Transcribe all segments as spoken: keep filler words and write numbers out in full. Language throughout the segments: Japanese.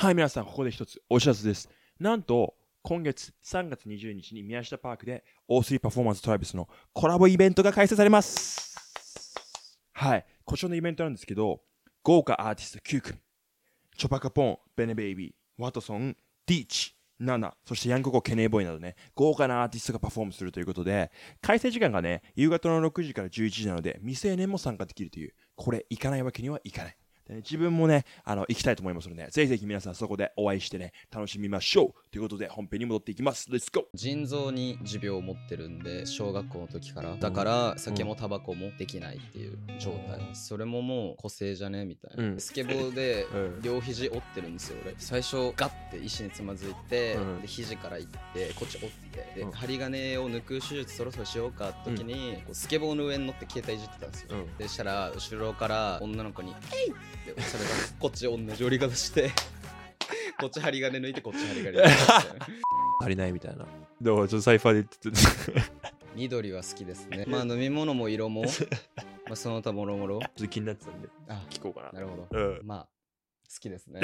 はい、皆さん、ここで一つお知らせです。なんと、今月さんがつにじゅうににちに宮下パークで オースリー パフォーマンストライブスのコラボイベントが開催されます。はい、こちらのイベントなんですけど、豪華アーティストきゅうくみ、チョパカポン、ベネベイビー、ワトソン、ディーチ、ナナ、そしてヤングコケネーボーイなどね、豪華なアーティストがパフォームするということで、開催時間がね、夕方のろくじからじゅういちじなので、未成年も参加できるという、これ行かないわけにはいかない。でね、自分もね、あの行きたいと思いますので、ぜひぜひ皆さんそこでお会いしてね、楽しみましょうということで、本編に戻っていきます。レッツゴー。 腎臓に持病を持ってるんで、小学校の時からだから酒もタバコもできないっていう状態、うん、それももう個性じゃねみたいな、うん、スケボーで両肘折ってるんですよ俺。最初ガッて石につまずいて、うん、で肘からいってこっち折ってで、うん、針金を抜く手術そろそろしようかって時に、うん、こうスケボーの上に乗って携帯いじってたんですよ、うん、でしたら後ろから女の子に「えい!」ってそれがこっち同じ折り方してこっち針金抜いてこっち針金抜いて足りないみたいな。だからちょっとサイファーで言ってて緑は好きですね。まあ飲み物も色もまあその他もろもろちょっと気になってたんで聞こうかな。 なるほど、うん、まあ好きですね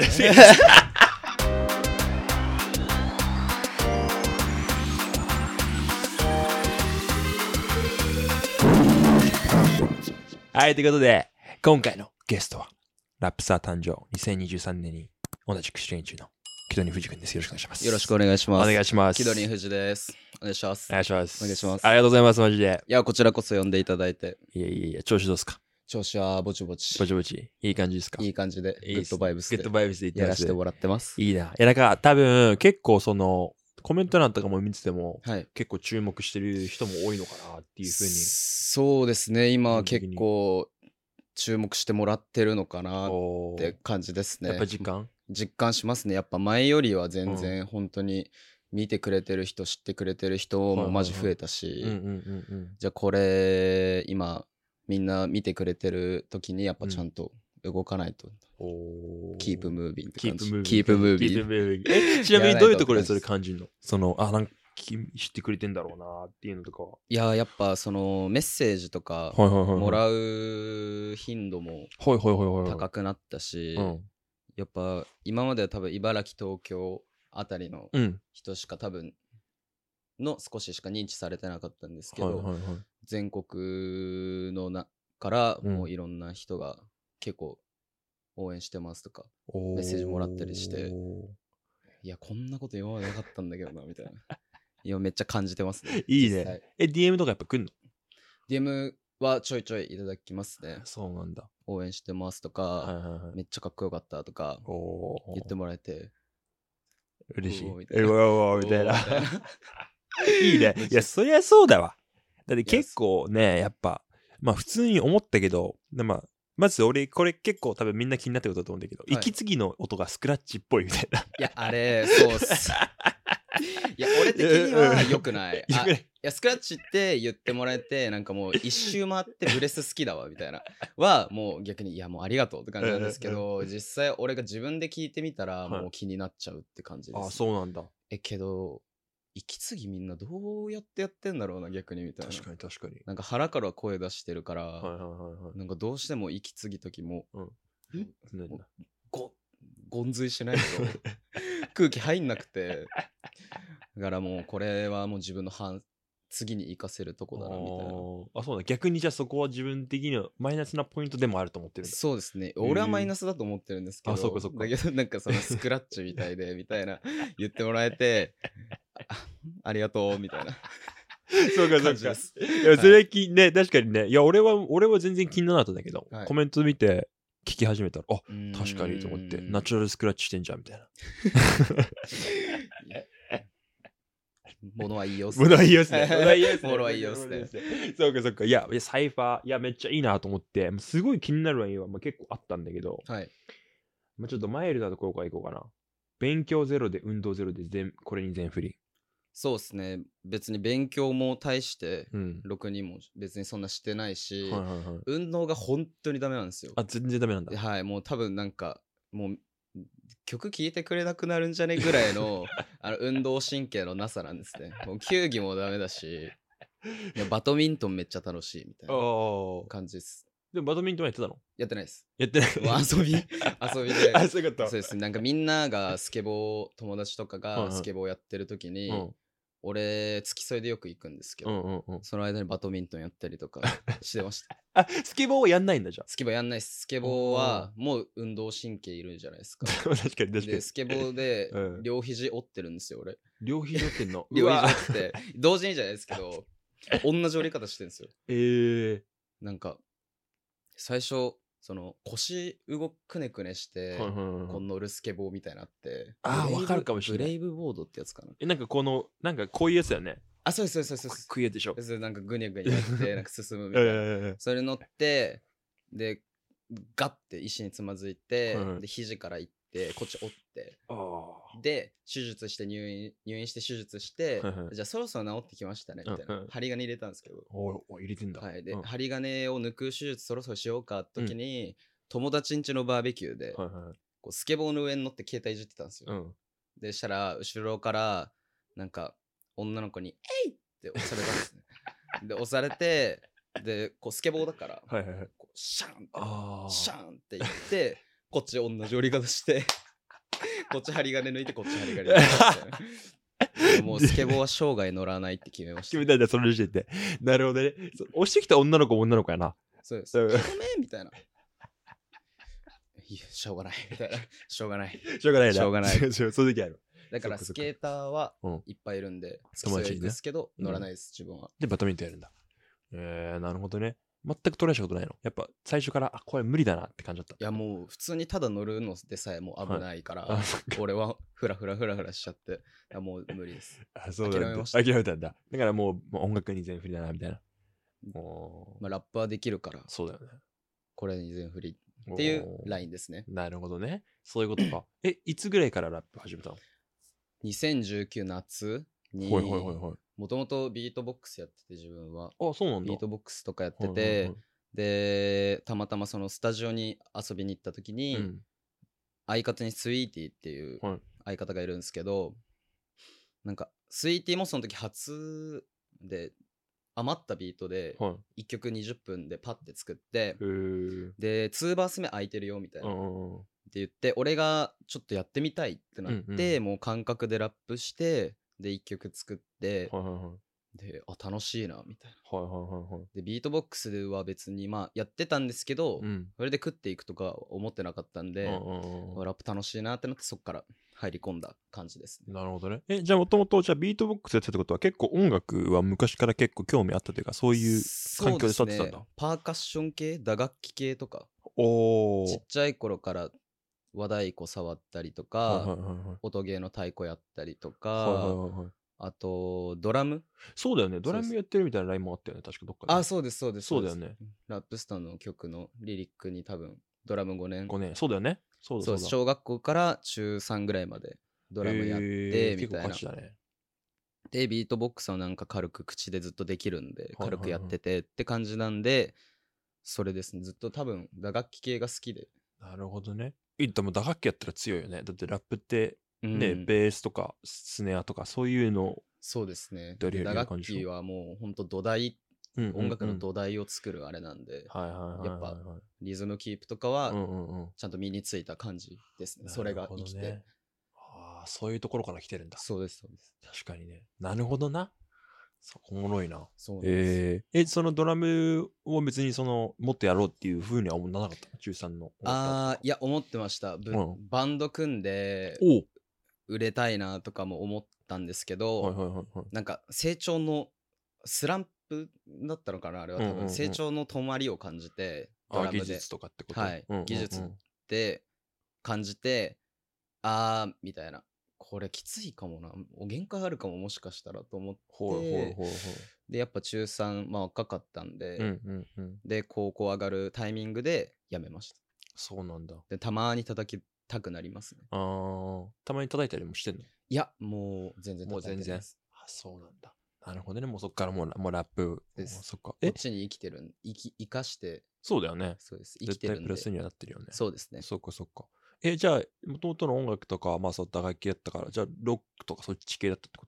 はい、ということで今回のゲストはラップサー誕生にせんにじゅうさんねんに同じく出演中のキドニン藤君です。よろしくお願いします。 よろしくお願いします。 お願いします。 キドニン藤です。お願いします。 お願いします。 お願いします。 ありがとうございます。マジで。 いや、こちらこそ呼んでいただいて。 いやいやいや、調子どうですか？ 調子はぼちぼち。 ぼちぼち。いい感じですか？ いい感じで。 いいグッドバイブスで。 グッドバイブスでやらせてもらってます。 いいな。いや、なんか多分結構そのコメント欄とかも見てても、はい、結構注目してる人も多いのかなっていうふうに。 そうですね。今結構注目してもらってるのかなって感じですね。 やっぱ実感実感しますね。やっぱ前よりは全然本当に見てくれてる人、知ってくれてる人もマジ増えたし、じゃあこれ今みんな見てくれてる時にやっぱちゃんと動かないと、うん、キープムービングって感じ。キープムービング。 え、ちなみにどういうところでそれ感じるの？その、あ、なんか知ってくれてんだろうなっていうのとかは。 いや、やっぱそのメッセージとかもらう頻度も高くなったし、やっぱ今までは多分茨城東京あたりの人しか多分の少ししか認知されてなかったんですけど、はいはいはい、全国のなからもういろんな人が結構応援してますとか、うん、メッセージもらったりして、いやこんなこと今までなかったんだけどなみたいな今めっちゃ感じてますね。 いいね。え ディーエム とかやっぱ来んの？ ディーエム はちょいちょいいただきますね。 そうなんだ。 応援してますとか、はいはいはい、めっちゃかっこよかったとか言ってもらえて嬉しい。みたいな。みたいな。いいね。いや、そりゃそうだわ。だって結構ね、やっぱ、まあ普通に思ったけど、まあ、まず俺、これ結構多分みんな気になってることだと思うんだけど、はい、息継ぎの音がスクラッチっぽいみたいな。いや、あれ、そうっす。いや、俺的には良くない。あ、いや、スクラッチって言ってもらえて、なんかもう一周回ってブレス好きだわ、みたいな。は、もう逆に、いや、もうありがとうって感じなんですけど、実際俺が自分で聞いてみたら、もう気になっちゃうって感じです。 あ、そうなんだ。 え、けど、息継ぎみんなどうやってやってんだろうな、逆にみたいな。 確かに確かに。 なんか腹から声出してるから、はいはいはいはい、なんかどうしても息継ぎ時も、うん、もゴゴンズイしないと空気入んなくて、だからもうこれはもう自分の反次に活かせるとこだなみたいな。 あ、そうだ。逆にじゃあそこは自分的にはマイナスなポイントでもあると思ってるんだ。 そうですね。俺はマイナスだと思ってるんですけど、あ、そうかそうか。だけどなんかそのスクラッチみたいでみたいな言ってもらえてあ, ありがとうみたいな。 そうかそうか。いやそれき、ね、はい、確かにね。いや俺は俺は全然気にならなかったんだけど、はい、コメント見て聞き始めたら、あ、確かにと思ってナチュラルスクラッチしてんじゃんみたいな。 物はいいよっすね。物はいいよっすね。物はいいよっすね。 物はいいよっすね。 そうかそうか。いや、サイファー、いや、めっちゃいいなと思って、すごい気になるのは、まあ、結構あったんだけど、はい。まあ、ちょっとマイルドなところからいこうかな。勉強ゼロで運動ゼロで全、これに全振り。 そうですね。別に勉強も大して、ろくにも別にそんなしてないし、うんはいはいはい、運動が本当にダメなんですよ。 あ、全然ダメなんだ。 はい、もう多分なんか、もう、曲聴いてくれなくなるんじゃねぐらいのあの運動神経のなさなんですね。もう球技もダメだし、いやバドミントンめっちゃ楽しいみたいな感じです。 でもバドミントンやってたの？ やってないです。 やってない。 遊び遊びで。 あ、そういうこと。 そうです。なんかみんながスケボー、友達とかがスケボーやってる時に、うん、俺、付き添いでよく行くんですけど、うんうんうん、その間にバドミントンやったりとかしてました。 あ、スケボーはやんないんだじゃん。 スケボーやんないです。スケボーはもう運動神経いるんじゃないですか。 確かに確かに。 で、スケボーで両肘折ってるんですよ、俺。 両肘折ってんの？ 両肘折って、同時にじゃないですけど、同じ折り方してるんですよ。 えー。 なんか、最初、その腰動くねくねして、はいはいはい、こう乗るスケボーみたいなって、 ああ、わかるかもしれない。 ブレイブボードってやつかな。 え、なんかこの、なんかこういうやつだよね。 あ、そうですそうですそうです。 こういうやつでしょ。 なんかぐにゃぐにゃやって、なんか進むみたいな。それ乗って、で、ガッて石につまずいて、はいはい、で、肘からいって、こっち折って、で、手術して入院、入院して手術して、はいはい、じゃあそろそろ治ってきましたね、みたいな。うんうん、針金入れたんですけど。 おお、入れてんだ。 はい。で、うん、針金を抜く手術そろそろしようかって時に、うん、友達ん家のバーベキューで、はいはい、こうスケボーの上に乗って携帯いじってたんですよ。うん、で、したら、後ろから、なんか、女の子に、えいって押されたんですね。で、押されて、で、こうスケボーだから、はいはいはい、こうシャーンって、シャーンって言って、こっち同じ折り方して、こっち針金抜いて、こっち針金抜いて。もうスケボーは生涯乗らないって決めました。 決めたんだ、その時点で。なるほどね。押してきた女の子も女の子やな。 そうです。ごめんみたいな。いや、しょうがない。みたいな。しょうがない。 しょうがないな。 しょうがない。 そういう時ある。 だからスケーターはいっぱいいるんで、友達ですけど、乗らないです、自分は。 で、バドミントンやるんだ。えー、なるほどね。全くトライしたことないの？やっぱ最初から、あ、これ無理だなって感じだった。 いや、もう普通にただ乗るのでさえもう危ないから、はい、俺はフラフラフラフラしちゃって、いやもう無理です。 あ、そうなんだ。諦めました。諦めたんだ。だからもう、もう音楽に全振りだな、みたいな。 もうまあ、ラップはできるから、 そうだよね。 これに全振りっていうラインですね。 なるほどね。そういうことか。え、いつぐらいからラップ始めたの？ にせんじゅうきゅう夏に、もともとビートボックスやってて自分は。 あ、そうなんだ。 ビートボックスとかやってて、はいはいはい、で、たまたまそのスタジオに遊びに行った時に、うん、相方にスイーティーっていう相方がいるんですけど、はい、なんかスイーティーもその時初で余ったビートでいっきょくにじゅっぷんでパッて作って、はい、でにバース目空いてるよみたいなって言って、俺がちょっとやってみたいってなって、うん、もう感覚でラップしてでいっきょく作って、はいはいはい、で、あ、楽しいなみたいな、はいはいはいはい、でビートボックスは別にまあやってたんですけど、うん、それで食っていくとか思ってなかったんで、うん、ラップ楽しいなってなって、そっから入り込んだ感じですね。 なるほどね。え、じゃあもともとじゃあビートボックスやってたってことは結構音楽は昔から結構興味あったというか、そういう環境で育ってたんだ。 ね、パーカッション系、打楽器系とか、おちっちゃい頃から和太鼓触ったりとか、はいはいはいはい、音ゲーの太鼓やったりとか、はいはいはいはい、あとドラム。 そうだよね、ドラムやってるみたいなラインもあったよね、確かどっかで。 あ、そうですそうですそうだよね。 ラップスターの曲のリリックに多分ドラムごねん。 ごねん、そうだよね。そうだそうだ。そう、 小学校から中さんぐらいまでドラムやって、みたいな。 結構ガチだね。 で、ビートボックスはなんか軽く口でずっとできるんで、軽くやっててって感じなんで、はいはいはい、それですね、ずっと多分打楽器系が好きで。 なるほどね。いっでも打楽器やったら強いよね。だってラップってね、うん、ベースとかスネアとかそういうの。 そうですね。打楽器はもうほんと土台、うんうんうん、音楽の土台を作るあれなんで、はいはいはいはいはい、やっぱリズムキープとかはちゃんと身についた感じですね。うんうんうん、それが生きて、ね、 ああ、そういうところから来てるんだ。 そうですそうです。 確かにね。なるほどな。そう、おもろいな。 そうなんです。 えー、え、そのドラムを別にそのもっとやろうっていうふうには思わなかったの？中さんの。 ああ、いや思ってました。うん、バンド組んで売れたいなとかも思ったんですけど、はいはいはいはい、なんか成長のスランプだったのかな、あれは多分、うんうんうん、成長の止まりを感じて、ドラムで、 技術とかってこと、 はい、うんうんうん、技術って感じて、あーみたいな、これきついかもな、限界あるかも、もしかしたらと思って、ほいほいほいほい、でやっぱ中さん、まあ若かったんで、うんうんうん、で高校上がるタイミングで辞めました。 そうなんだ。 でたまに叩きたくなりますね。 あ、たまに叩いたりもしてんの？ いや、もう全然叩いてないです。もう全然。 あ、そうなんだ。なるほどね。もうそっからもう、もうラップです。 そっか。 こっちに生きてる、生き、生かして。 そうだよね。 そうです。生きてるんで。 絶対プラスにはなってるよね。 そうですね。 そっかそっか。え、じゃあ、もともとの音楽とか、まあそう、打楽器やったから、じゃあ、ロックとかそっち系だったってこと？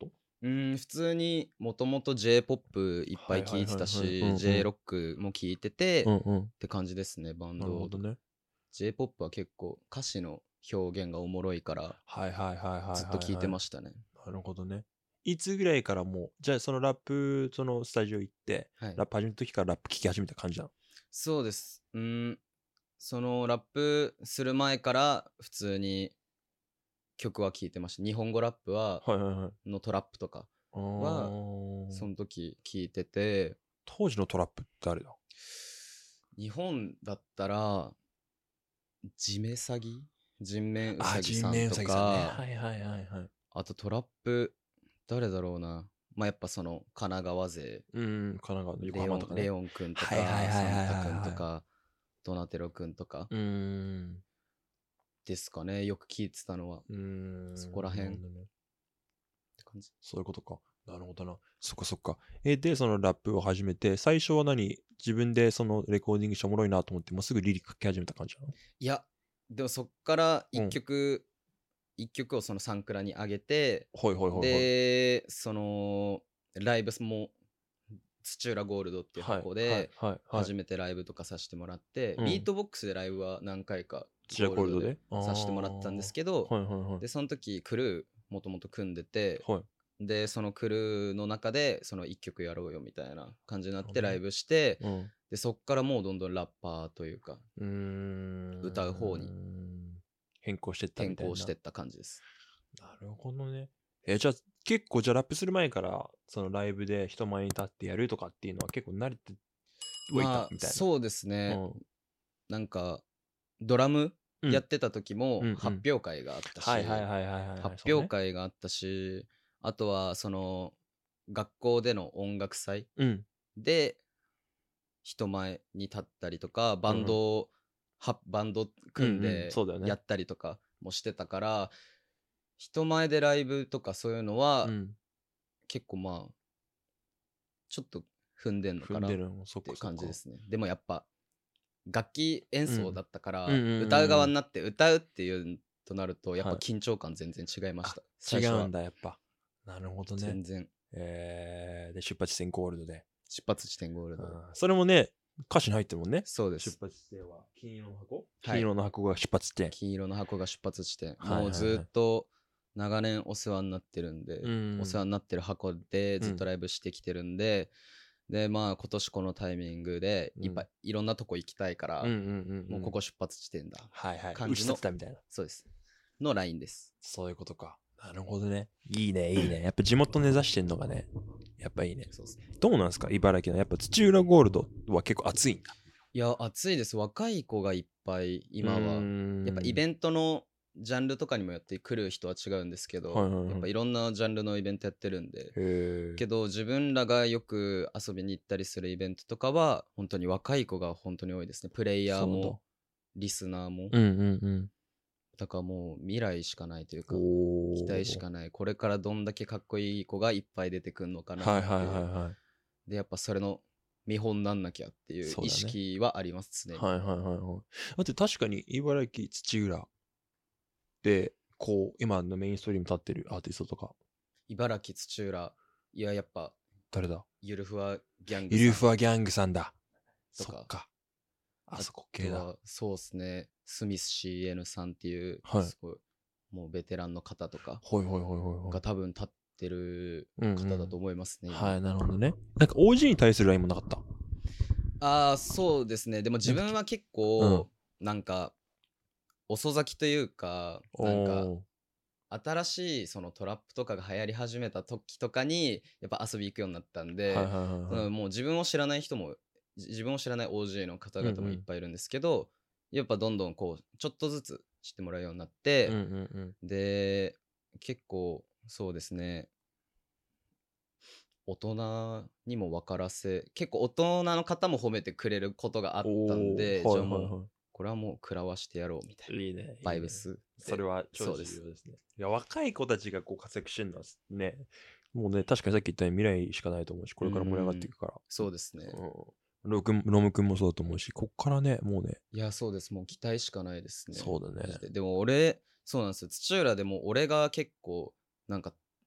うん、普通にもともと J-ポップ いっぱい聴いてたし、J ロックも聴いてて、うんうん、って感じですね、バンド。なるほどね。J-ポップ は結構歌詞の表現がおもろいから、 はいはいはいはい、 ずっと聴いてましたね。 なるほどね。いつぐらいからもう、じゃあそのラップ、そのスタジオ行って、はい、ラップ始めた時からラップ聴き始めた感じなの？ そうです。うん、そのラップする前から普通に曲は聴いてました。日本語ラップは、はいはいはい、のトラップとかは、その時聴いてて。 当時のトラップって誰だ？ 日本だったら、ジメサギ人面うさぎさんとか、 はいはいはいはい。 あとトラップ、誰だろうな。まあ、やっぱその神奈川勢、 うん、神奈川の横浜とかね。 レオンくんとか、サンタくんとか、ドナテロくんとか、うん、ですかね。よく聞いてたのは。うん、そこら辺、ね、って感じ。 そういうことか。なるほどな。そっかそっか。え、で、そのラップを始めて、最初は何？自分でそのレコーディングしておもろいなと思って、もうすぐリリック書き始めた感じなの？ いや、でもそっから一曲、一、うん、曲をそのサンクラに上げて、はいはいはいはい、で、その、ライブも、土浦ゴールドっていう箱で、初めてライブとかさせてもらって、ビートボックスでライブは何回かゴールドでさせてもらったんですけど、はいはいはい、で、その時クルーもともと組んでて、はい、で、そのクルーの中でその一曲やろうよみたいな感じになってライブして、うん、で、そっからもうどんどんラッパーというか、うーん、歌う方に変更してったみたいな。 変更してった感じです。 なるほどね。えー、じゃあ結構じゃあラップする前からそのライブで人前に立ってやるとかっていうのは結構慣れておいたみたいな。 そうですね、うん、なんかドラムやってた時も発表会があったし、発表会があったし、あとはその学校での音楽祭で人前に立ったりとか、バンドを、うん、バンド組んでやったりとかもしてたから、人前でライブとかそういうのは、うん、結構まあちょっと踏んでんのかなっていう感じですね。でもやっぱ楽器演奏だったから、うん、歌う側になって歌うっていうとなるとやっぱ緊張感全然違いました、 はい、違うんだやっぱ。なるほどね。 全然。 えー、で出発地点ゴールドで出発地点ゴールド、 それもね歌詞に入ってるもんね。 そうです。 出発地点は金色の箱、はい、金色の箱が出発地点。 金色の箱が出発地点、もうずっと長年お世話になってるんで、うん、お世話になってる箱でずっとライブしてきてるんで、うん、でまあ今年このタイミングでいっぱい、うん、いろんなとこ行きたいから、うんうんうんうん、もうここ出発地点だ、 はいはい、感じのみたいな。 そうですのラインです。 そういうことか。なるほどね。いいねいいね。やっぱ地元根ざしてんのがね、やっぱいいね。そうですね。どうなんですか茨城のやっぱ土浦ゴールドは結構熱いんだ？ いや熱いです。若い子がいっぱい今はやっぱイベントのジャンルとかにもよって来る人は違うんですけど、はいはいはい、やっぱいろんなジャンルのイベントやってるんで、けど自分らがよく遊びに行ったりするイベントとかは本当に若い子が本当に多いですね。プレイヤーもリスナーも、うんうんうん、だからもう未来しかないというか期待しかない。これからどんだけかっこいい子がいっぱい出てくるのかなっていう、はいはいはいはい、でやっぱそれの見本なんなきゃっていう意識はありますね。 はいはいはいはい。だって確かに茨城土浦でこう今のメインストリーム立ってるアーティストとか、 茨城土浦、いややっぱ誰だ？ ゆるふわギャングさん、 ゆるふわギャングさんだとか、そっか、あそこ系だ。 そうですね、スミス シーエヌ さんっていう、はい、すごいもうベテランの方とかが多分立ってる方だと思いますね、 うんうん、はい、なるほどね。なんか オージー に対するラインもなかった？ ああそうですね。でも自分は結構なんか遅咲きというか、なんか新しいそのトラップとかが流行り始めた時とかにやっぱ遊び行くようになったんで、はいはいはいはい、もう自分を知らない人も自分を知らない オージー の方々もいっぱいいるんですけど、うんうん、やっぱどんどんこうちょっとずつ知ってもらうようになって、うんうんうん、で結構そうですね、大人にも分からせ、結構大人の方も褒めてくれることがあったんで、じゃあもう、はいはいはい、これはもう食らわしてやろうみたいな。いいね。バイブス。いいね、 それは超重要ですね。いや、若い子たちがこう活躍してるのはね、もうね、確かにさっき言ったように未来しかないと思うし、これから盛り上がっていくから。うそうですね。 うん、ロム君もそうだと思うし、こっからね、もうね。 いや、そうです。もう期待しかないですね。 そうだね。 でも俺、そうなんですよ。土浦でも俺が結構、なんか、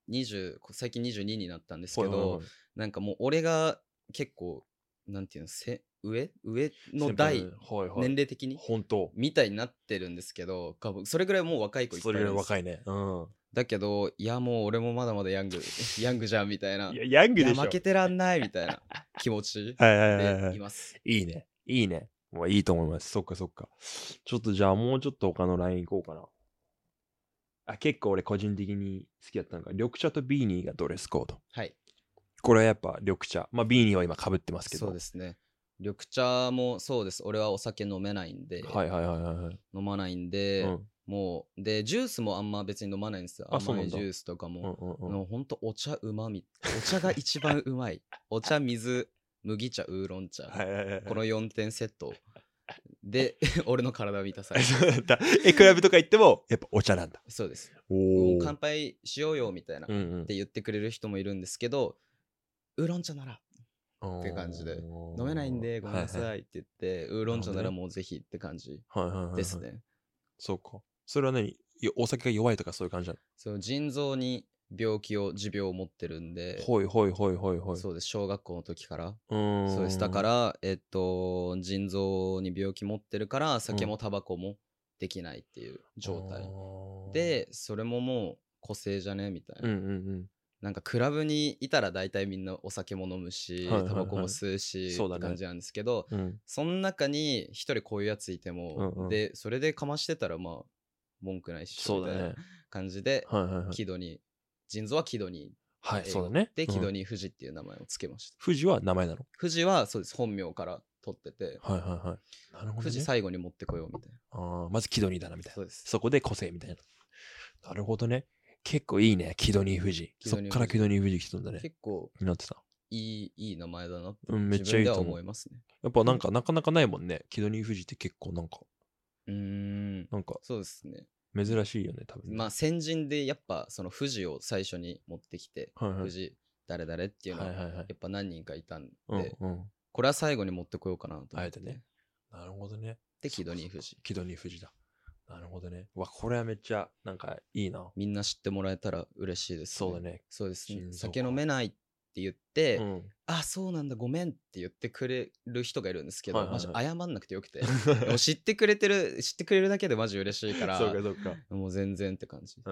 にじゅう最近にじゅうにになったんですけど、はいはいはい、なんかもう俺が結構なんていうのせ上上の代、はいはい、年齢的に本当みたいになってるんですけど、それぐらいもう若い子いっぱいいるんです。 それぐらい若いね、うん、 だけどいやもう俺もまだまだヤングヤングじゃんみたいな、 いやヤングでしょ、いや負けてらんないみたいな気持ちでいます。 いいねいいね、まあ、いいと思います。そっかそっか。ちょっとじゃあもうちょっと他のライン行こうかな。あ、結構俺個人的に好きだったのが緑茶とビーニーがドレスコード。 はい。 これはやっぱ緑茶、まあビーニーは今被ってますけど。 そうですね。緑茶もそうです。俺はお酒飲めないんで、 はいはいはいはい、 飲まないんで、うん、もうでジュースもあんま別に飲まないんですよ。甘いジュースとかも、うんうんうん、もうほんとお茶うまみ、お茶が一番うまい。お茶、水、麦茶、ウーロン茶、はいはいはいはい、このよんてんセットで俺の体を満たされる。 え、クラブとか行ってもやっぱお茶なんだ。 そうです。お乾杯しようよみたいな、うんうん、って言ってくれる人もいるんですけど、ウーロン茶ならって感じで、飲めないんでごめんなさいって言って、はいはい、ウーロン茶ならもうぜひって感じですね。 そうか。それは何、お酒が弱いとかそういう感じなの？ そう、腎臓に病気を持病を持ってるんで、 ほいほいほいほいほい。 そうです。小学校の時から。そうです。だからえっと腎臓に病気持ってるから酒もタバコもできないっていう状態、うん、でそれももう個性じゃねみたいな、うんうんうん、なんかクラブにいたら大体みんなお酒も飲むし、はいはいはい、タバコも吸うしう、ね、って感じなんですけど、うん、その中に一人こういうやついても、うんうん、でそれでかましてたらまあ文句ないしみたいな感じで、はいはいはい、キドニー、腎臓はキドニー、 はい、そうだね。 で、キドニー富士っていう名前をつけました。 富士は名前なの？ 富士はそうです、本名から取ってて、 はいはいはい。なるほど、ね、 富士最後に持ってこようみたいな。 あ、まずキドニーだなみたいな。 そうです。 そこで個性みたいな。なるほどね。結構いいね、キドニー富士。そっからキドニー富士来たんだね。 結構なってた。 いいいい名前だなって、うん、めっちゃいいと思う。自分では思いますね。 やっぱなんか、うん、なかなかないもんね。キドニー富士って結構なんか。 うーん。なんかそうですね。 珍しいよね、多分、ね。 まあ先人でやっぱその富士を最初に持ってきて、はいはい、富士誰々っていうのはやっぱ何人かいたんで、はいはいはい、これは最後に持ってこようかなと思って。あえてね。 なるほどね。 で、キドニー富士。 キドニー富士だ。なるほどね。わ、これはめっちゃなんかいいな。 みんな知ってもらえたら嬉しいです、ね。 そうだね。 そうですね。酒飲めないって言って、うん、あ、そうなんだ、ごめんって言ってくれる人がいるんですけど、はいはいはい、マジ謝んなくてよくて。もう知ってくれてる、知ってくれるだけでマジ嬉しいから、 そうかそうか。 もう全然って感じ。 うん、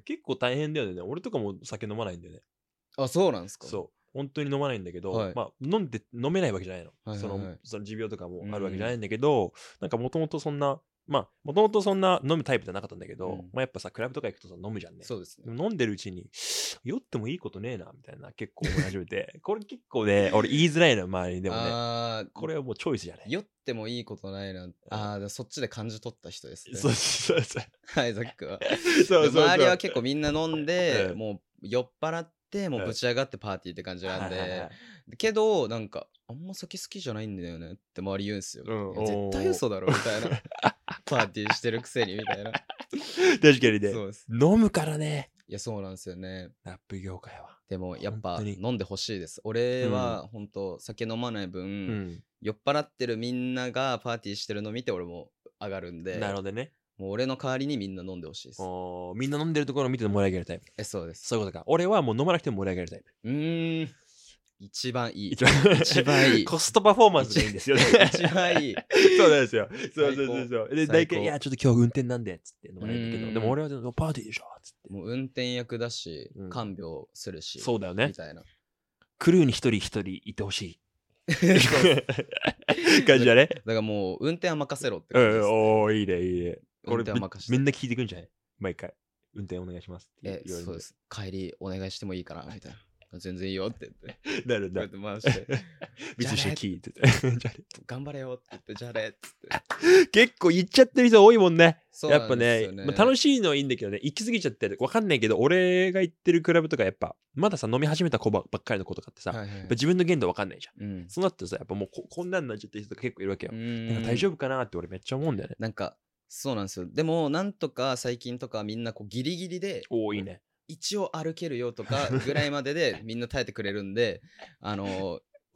結構大変だよね。俺とかも酒飲まないんだよね。 あ、そうなんですか？ そう。本当に飲まないんだけど、はい、まあ飲んで飲めないわけじゃないの。はいはいはい、そのその持病とかもあるわけじゃないんだけど、うん、なんかもともとそんなまあもともとそんな飲むタイプじゃなかったんだけど、うん、まあやっぱさクラブとか行くとさ飲むじゃんね。 そうですね。 飲んでるうちに酔ってもいいことねえなみたいな結構思い始めて、これ結構ね俺言いづらいの周りでもね。あこれはもうチョイスじゃない。 酔ってもいいことないな。ああそっちで感じ取った人ですね。 そうそうそう。 はいザックは。そうそうそう。周りは結構みんな飲んで、うん、もう酔っ払ってでもうぶち上がってパーティーって感じなんで、うん、けどなんかあんま酒好きじゃないんだよねって周り言うんすよ、うん、いや絶対嘘だろみたいなパーティーしてるくせにみたいな。 確かにね。そうです。飲むからね。 いやそうなんですよね、 ラップ業界は。 でもやっぱ飲んでほしいです。俺は本当酒飲まない分、うん、酔っ払ってるみんながパーティーしてるの見て俺も上がるんで。 なるほどね。 もう俺の代わりにみんな飲んでほしいです。 おみんな飲んでるところを見て盛り上げるタイプ。 え、そうです。 そういうことか。俺はもう飲まなくても盛り上げるタイプ。 うーん。一番いい。 一番一番いい。コストパフォーマンスがいいんですよね。 一番いい。 そうなんですよ。そうそうそうそう。で、大体、いや、ちょっと今日運転なんで、っつって飲まないんだけど、でも俺はパーティーでしょ、つって。 もう運転役だし、看病するし。 そうだよね。 みたいな。 クルーに一人一人いてほしい。感じだね。だからもう運転は任せろって感じです、ね。 おー、いいね、いいね。これみんな聞いてくんじゃない毎回。運転お願いしますって言われる。え、そうです。帰りお願いしてもいいかなみたいな。全然いいよって言って。 なるんだ。 こうやって回して。 ビズシェキーって言って。 頑張れよって言って、じゃれって言って。結構行っちゃってる人多いもんね。やっぱね、まあ、楽しいのはいいんだけどね、行き過ぎちゃってわかんないけど、俺が行ってるクラブとかやっぱ、まださ、飲み始めた子ばっかりの子とかってさ、はいはい、やっぱ自分の限度わかんないじゃん。うん、そうなってさ、やっぱもう こ, こんなんなっちゃってる人とか結構いるわけよ。なんか大丈夫かなって俺めっちゃ思うんだよね。 なんか、そうなんですよ。でも、なんとか最近とかみんなこうギリギリで、 おーいいね。 一応歩けるよとかぐらいまででみんな耐えてくれるんで、あの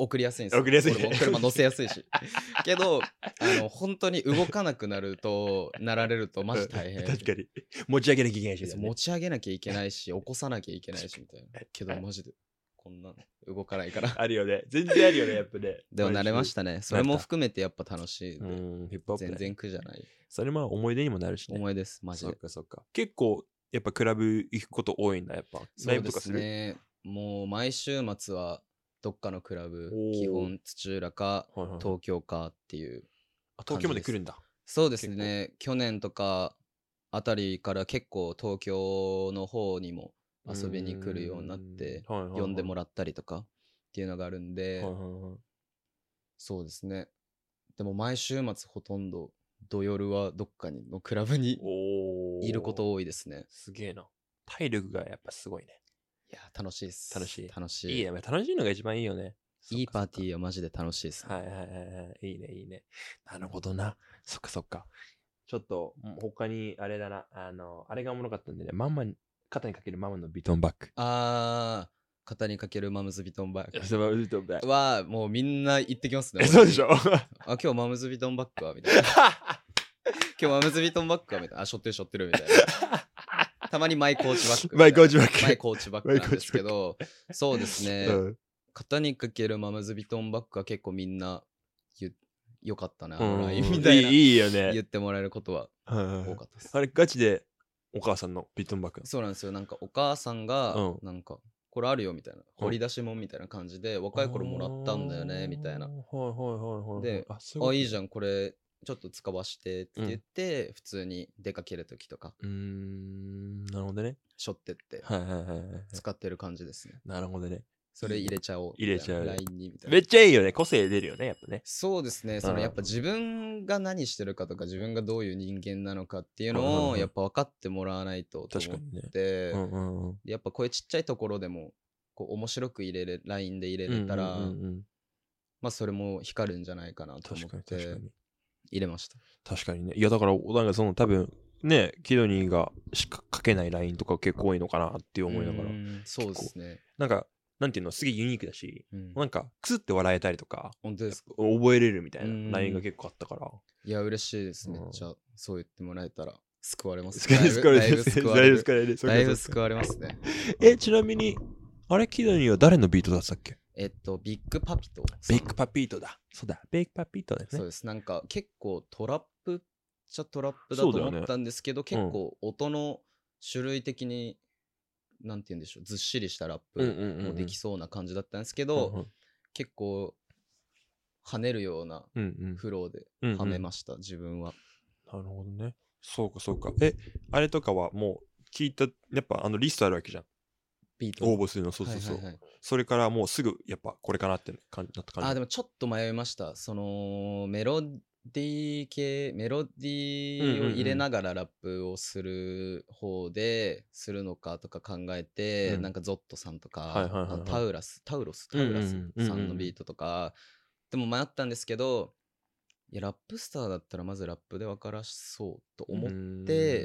送りやすいんですよ。 送りやすい、ね、 俺も車乗せやすいしけどあの本当に動かなくなるとなられるとマジ大変。 確かに持ち上げなきゃいけないし、 ね、持ち上げなきゃいけないし起こさなきゃいけないしみたいなけどマジでこんな動かないからあるよね、全然あるよねやっぱね。 でも慣れましたね。それも含めてやっぱ楽しいで、 うんヒップホップ、ね、 全然苦じゃない。 それも思い出にもなるしね。 思い出ですマジで。 そっかそっか。結構やっぱクラブ行くこと多いんだやっぱ。ライブとかする？ そうですね、もう毎週末はどっかのクラブ、基本土浦か、はいはいはい、東京かっていう。 あ、東京まで来るんだ。 そうですね、去年とかあたりから結構東京の方にも遊びに来るようになって、はいはいはい、呼んでもらったりとかっていうのがあるんで、はいはいはい、そうですね。でも毎週末ほとんど土夜はどっかにのクラブにいること多いですね。 すげえな。体力がやっぱすごいね。 いや楽しいです。 楽しい。 楽しい。 いいね。楽しいのが一番いいよね。 いいパーティーはマジで楽しいですね。はいはいはいはい。いいねいいね。なるほどな。そっかそっか。ちょっと他にあれだな。あの、あれがおもろかったんでね。ママに、肩にかけるママのビトンバッグ。 あー。肩にかけるマムズビトンバッグ。 マムズビトンバッグはもうみんな言ってきますね。 そうでしょあ、今日マムズビトンバッグはみたいな。今日マムズビトンバッグはみたいな。あ、しょってるしょってるみたいな。たまにマイコーチバッグ。 マイコーチバッグ。 マイコーチバッグなんですけど、そうですね、うん。肩にかけるマムズビトンバッグは結構みんなよかったな、あのラインみたいな。 いいよね。 言ってもらえることは多かったです。 あれガチでお母さんのビトンバッグ？ そうなんですよ。なんかお母さんが、なんか、これあるよみたいな、掘り出し物みたいな感じで、若い頃もらったんだよねみたいな。で、あ、いいじゃん、これちょっと使わしてって言って、うん、普通に出かけるときとか、 うーん、なるほどね。 しょってって、使ってる感じですね。 なるほどね。 それ入れちゃおう。 入れちゃう。 ラインにみたいな。 めっちゃいいよね。個性出るよね、やっぱね。 そうですね。そのやっぱ自分が何してるかとか、自分がどういう人間なのかっていうのをやっぱ分かってもらわないとと思って、ね、うんうんうん、やっぱこういうちっちゃいところでもこう面白く入れれ、ラインで入れれたら、うんうんうんうん、まあそれも光るんじゃないかなと思って入れました。 確かにね。いやだからなんかその多分ね、キドニーがしか書けないラインとか結構多いのかなって思いながら。 そうですね。 なんかなんていうの、すげえユニークだし、うん、なんかクスって笑えたりとか、 本当ですか？ 覚えれるみたいなラインが結構あったから。 いや嬉しいです、めっちゃ、うん、そう言ってもらえたら救われます。 だいぶ救われる。 だいぶ救われる。だいぶ救われますね。 え、ちなみにあれキドニーは誰のビートだったっけ？ えっとビッグパピト。 ビッグパピートだ。そうだ、ビッグパピートですね。 そうです。なんか結構トラップっちゃトラップだと思ったんですけど、ね、結構音の種類的になんて言うんでしょう、ずっしりしたラップもできそうな感じだったんですけど、うんうんうん、結構跳ねるようなフローではめました、うんうん、自分は。 なるほどね。そうかそうか。え、あれとかはもう聞いた、やっぱあのリストあるわけじゃん。 ビート応募するの、そうそうそう、はいはいはい。それからもうすぐやっぱこれかなって感じだった感じ。 あ、でもちょっと迷いました。そのメロディー系、メロディーを入れながらラップをする方でするのかとか考えて、うん、なんかゾットさんとか、はいはいはいはい、タウラス、タウロス、タウラスさんのビートとか、うんうんうん、でも迷ったんですけど、いや、ラップスターだったらまずラップで分からしそうと思って、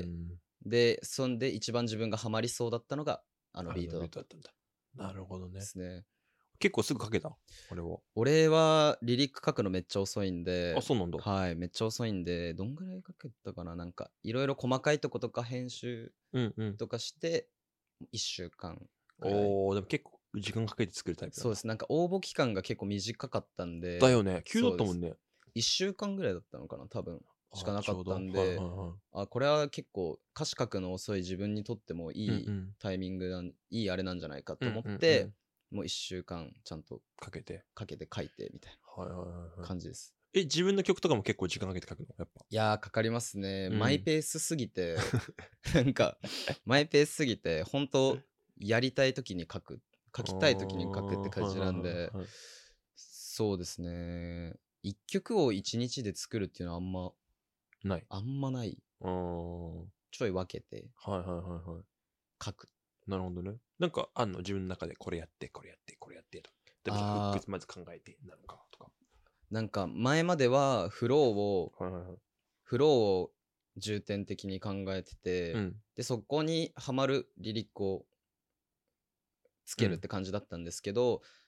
で、そんで一番自分がハマりそうだったのがあのビートだったんだ。 なるほどね。 ですね。 結構すぐ書けた？俺は。 俺はリリック書くのめっちゃ遅いんで。 あ、そうなんだ。 はい、めっちゃ遅いんで、どんぐらい書けたかな、なんかいろいろ細かいとことか編集とかしていっしゅうかんぐらい。 おー、でも結構時間かけて作るタイプだな。 そうです。なんか応募期間が結構短かったんで。 だよね。急だったもんね。 いっしゅうかんぐらいだったのかな、多分。しかなかったんで、はいはいはい、あ、これは結構歌詞書くの遅い自分にとってもいいタイミングなん、うんうん、いいあれなんじゃないかと思って、うんうんうん、もういっしゅうかんちゃんとかけてかけて書いてみたいな感じです。 え、自分の曲とかも結構時間かけて書くの？やっぱ。 いやーかかりますね、うん、マイペースすぎてなんかマイペースすぎて本当やりたい時に書く、書きたい時に書くって感じなんで、そうですね、いっきょくをいちにちで作るっていうのはあんまない。 あんまない。ちょい分けてはいはいはいはい書く。 なるほどね。なんかあんの自分の中でこれやってこれやってこれやってと。でもフックまず考えてなのかとか。 なんか前まではフローを、はいはいはい、フローを重点的に考えてて、うん、でそこにはまるリリックをつけるって感じだったんですけど、うん、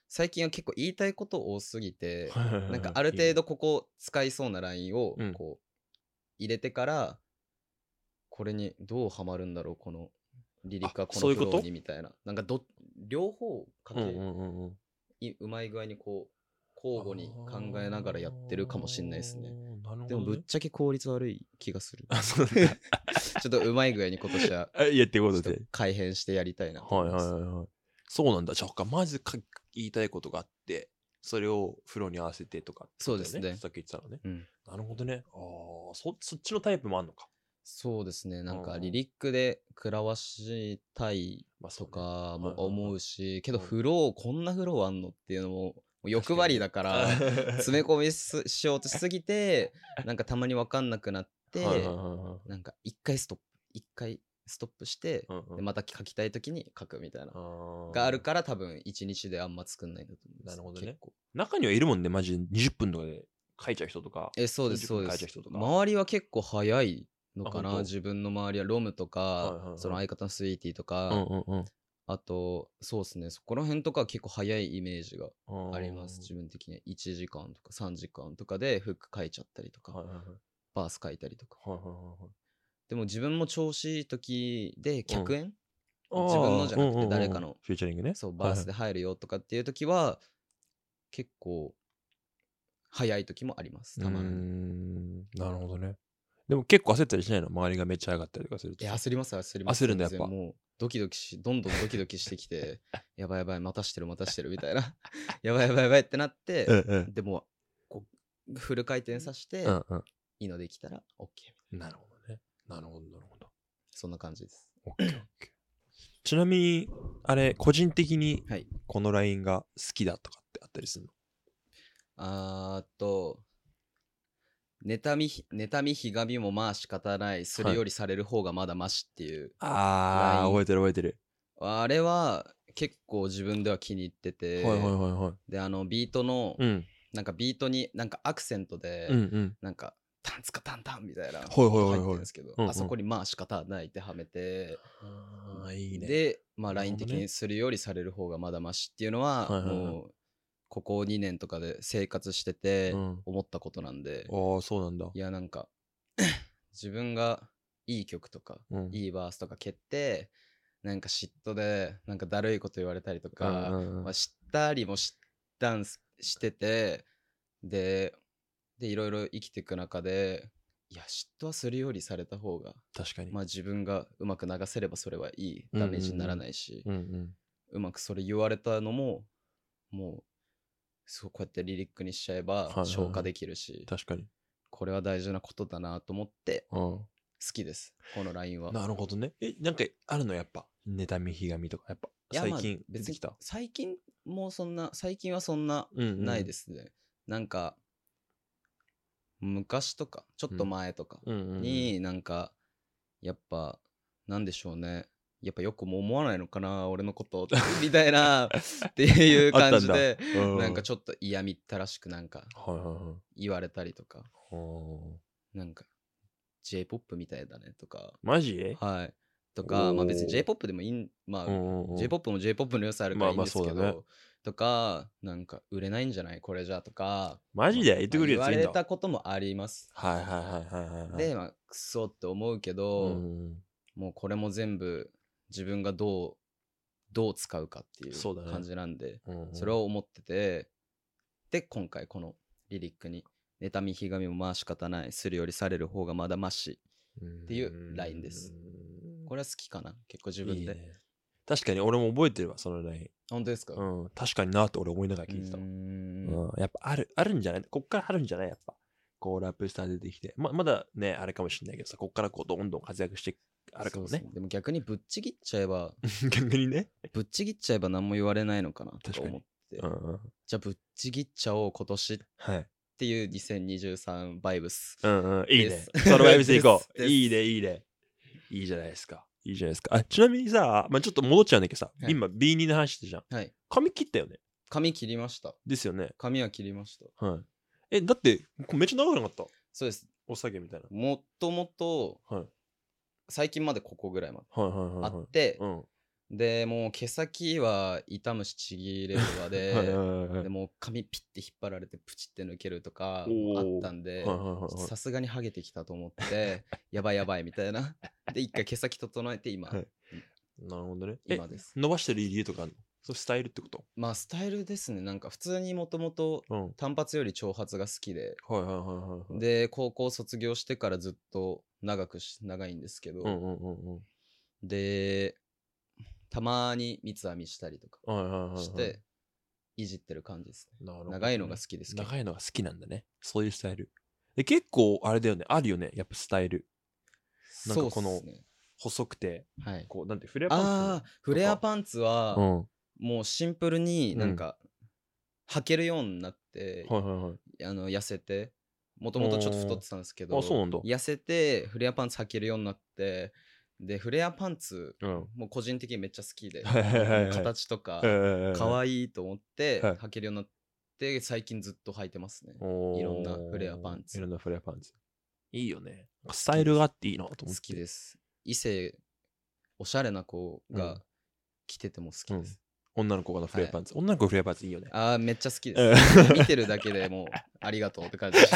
最近は結構言いたいこと多すぎてなんかある程度ここ使いそうなラインをこう入れてから、これにどうハマるんだろうこのリリックはこのフローにみたいな、なんかど両方かけ、うんうんうんうん、うまい具合にこう交互に考えながらやってるかもしれないですね。ね、でもぶっちゃけ効率悪い気がする。あ、そうちょっとうまい具合に今年はやってことで改変してやりたいなと思います。 はいはいはいはい。そうなんだ。じゃあまずか言いたいことがあって、それを風呂に合わせてとか、ね、 そうですね。 さっき言ってたのね。 うん、 なるほどね。ああ、そそっちのタイプもあんのか。 そうですね。なんかリリックで食らわしたいとかも思うし、けどフローこんなフローあんのっていうのも欲張りだから詰め込みしようとしすぎてなんかたまに分かんなくなってなんか一回ストップ一回ストップして、うんうん、でまた書きたい時に書くみたいながあるから多分一日であんま作んないんだと思うんです。 なるほどね。中にはいるもんね、マジでにじゅっぷんとかで書いちゃう人とか。 え、そうですそうです。周りは結構早いのかな。自分の周りはロムとか、はいはいはい、その相方のスイーティーとか、うんうんうん、あとそうですね、そこら辺とか結構早いイメージがあります。自分的にはいちじかんとかさんじかんとかでフック書いちゃったりとか、はいはいはい、バース書いたりとか、はいはいはいはい、でも自分も調子いい時で客演、うん、自分のじゃなくて誰かのフューチャリングね、 そうバースで入るよとかっていう時は、はいはい、結構早い時もあります、たまに。うーん、なるほどね。でも結構焦ったりしないの？周りがめっちゃ上がったりとかすると。 いや、焦ります、焦ります。 焦るんだ、やっぱ。 もう、ドキドキし、どんどんドキドキしてきて、やばいやばい、またしてる、またしてるみたいな。やばいやばいやばいってなって、うんうん、でも、こう、フル回転させて、うんうん、いいのできたら OK みたいな。 なるほどね。なるほど、なるほど。 そんな感じです。 OK、OK。ちなみに、あれ、個人的に、このラインが好きだとかってあったりするの？ あーっと、妬み、妬みひがみもまあ仕方ない、するよりされる方がまだマシっていう、 はい、ああ覚えてる覚えてる。 あれは結構自分では気に入ってて、はいはいはいはい、であのビートの、うん、なんかビートになんかアクセントで、うんうん、なんかタンツカタンタンみたいな音入ってるんですけど、あそこにまあ仕方ないってはめて、 あいいね、 でまあライン的にするよりされる方がまだマシっていうのは、はいはいはい、もうここにねんとかで生活してて思ったことなんで、 うん、ああそうなんだ。 いやなんか自分がいい曲とか、うん、いいバースとか蹴ってなんか嫉妬でなんかだるいこと言われたりとか、うんうんうん、まあ、知ったりもしたんしててででいろいろ生きていく中でいや嫉妬はするよりされた方が確かに、 まあ、自分がうまく流せればそれはいいダメージにならないし、うんうんうん、うまくそれ言われたのももうそうこうやってリリックにしちゃえば消化できるし、はいはいはい、 確かにこれは大事なことだなと思って好きです、このラインは。 なるほどね。え、なんかあるのやっぱ妬みひがみとかやっぱ最近出てきた？ 最近もそんな最近はそんなないですね、うんうん、なんか昔とかちょっと前とかになんかやっぱなんでしょうね、やっぱよくも思わないのかな俺のことみたいなっていう感じでなんかちょっと嫌みったらしくなんか言われたりとか、なんか J-ポップ みたいだねとか。 マジ？ はいとか、まあ別に J-ポップ でもいいん、まあ J-ポップ も J-ポップ の良さあるからいいんですけど、まあまあね、とかなんか売れないんじゃないこれじゃとか、 マジで言ってくるやついいんだ。 言われたこともあります。 はいはいはいはいはい。 でまあクソって思うけど、うん、もうこれも全部自分がどうどう使うかっていう感じなんで、そ, ね、うんうん、それを思ってて、で今回このリリックに妬みひがみもまあ仕方ない、するよりされる方がまだマシっていうラインです。これは好きかな結構自分で。いいね、 確かに俺も覚えてるわそのライン。 本当ですか？ うん、確かになって俺思いながら聞いてた。うん、やっぱあるあるんじゃない？こっからあるんじゃない？やっぱこうラップスター出てきて ま, まだねあれかもしれないけどさ、こっからこうどんどん活躍してあるかもね。 でも逆にぶっちぎっちゃえば逆にねぶっちぎっちゃえば何も言われないのかなとか思って、うんうん、じゃあぶっちぎっちゃおう今年っていうにせんにじゅうさんバイブス、 うんうん、いいねそのバイブスいこういいねいいねいいじゃないですかいいじゃないですか。あ、ちなみにさ、まあ、ちょっと戻っちゃうんだけどさ、はい、今 ビーツー の話してじゃん、はい、髪切ったよね。 髪切りました。 ですよね。 髪は切りました。 はい。え、だってめっちゃ長くなかった？ そうです。 お下げみたいな。 もともと最近までここぐらいまであって、 でもう毛先は痛むしちぎれるわではいはいはい、はい、でもう髪ピッて引っ張られてプチって抜けるとかもあったんでさすがにハゲてきたと思ってやばいやばいみたいなで一回毛先整えて今、はい、 なるほどね。 今です伸ばしてる理由とかあるの？そうスタイルってこと？ まあスタイルですね。なんか普通にもともと単発より長髪が好きで、 はいはいはいはい、はい、 で高校卒業してからずっと長くし長いんですけど、うんうんうんうん、でたまに三つ編みしたりとかしていじってる感じですね。なるほどね。長いのが好きです。 長いのが好きなんだね。そういうスタイル。で結構あれだよね。あるよね。やっぱスタイル。なんかこの細くて、 はい、 こうなんてフレアパンツ。ああ、 フレアパンツは、うん、もうシンプルになんか、うん、履けるようになって、はいはいはい、あの痩せて、もともとちょっと太ってたんですけど、 あ、そうなんだ。 痩せてフレアパンツ履けるようになって、でフレアパンツ、うん、もう個人的にめっちゃ好きで、形とか可愛いと思って履けるようになって、最近ずっと履いてますね。いろんなフレアパンツ。 いろんなフレアパンツ。いいよね。スタイルがあっていいなと思って。 好きです。異性、おしゃれな子が着てても好きです。 うん、女の子がのフレアパンツ、はい、女の子のフレアパンツいいよね。 ああ、めっちゃ好きです。見てるだけでもうありがとうって感じ。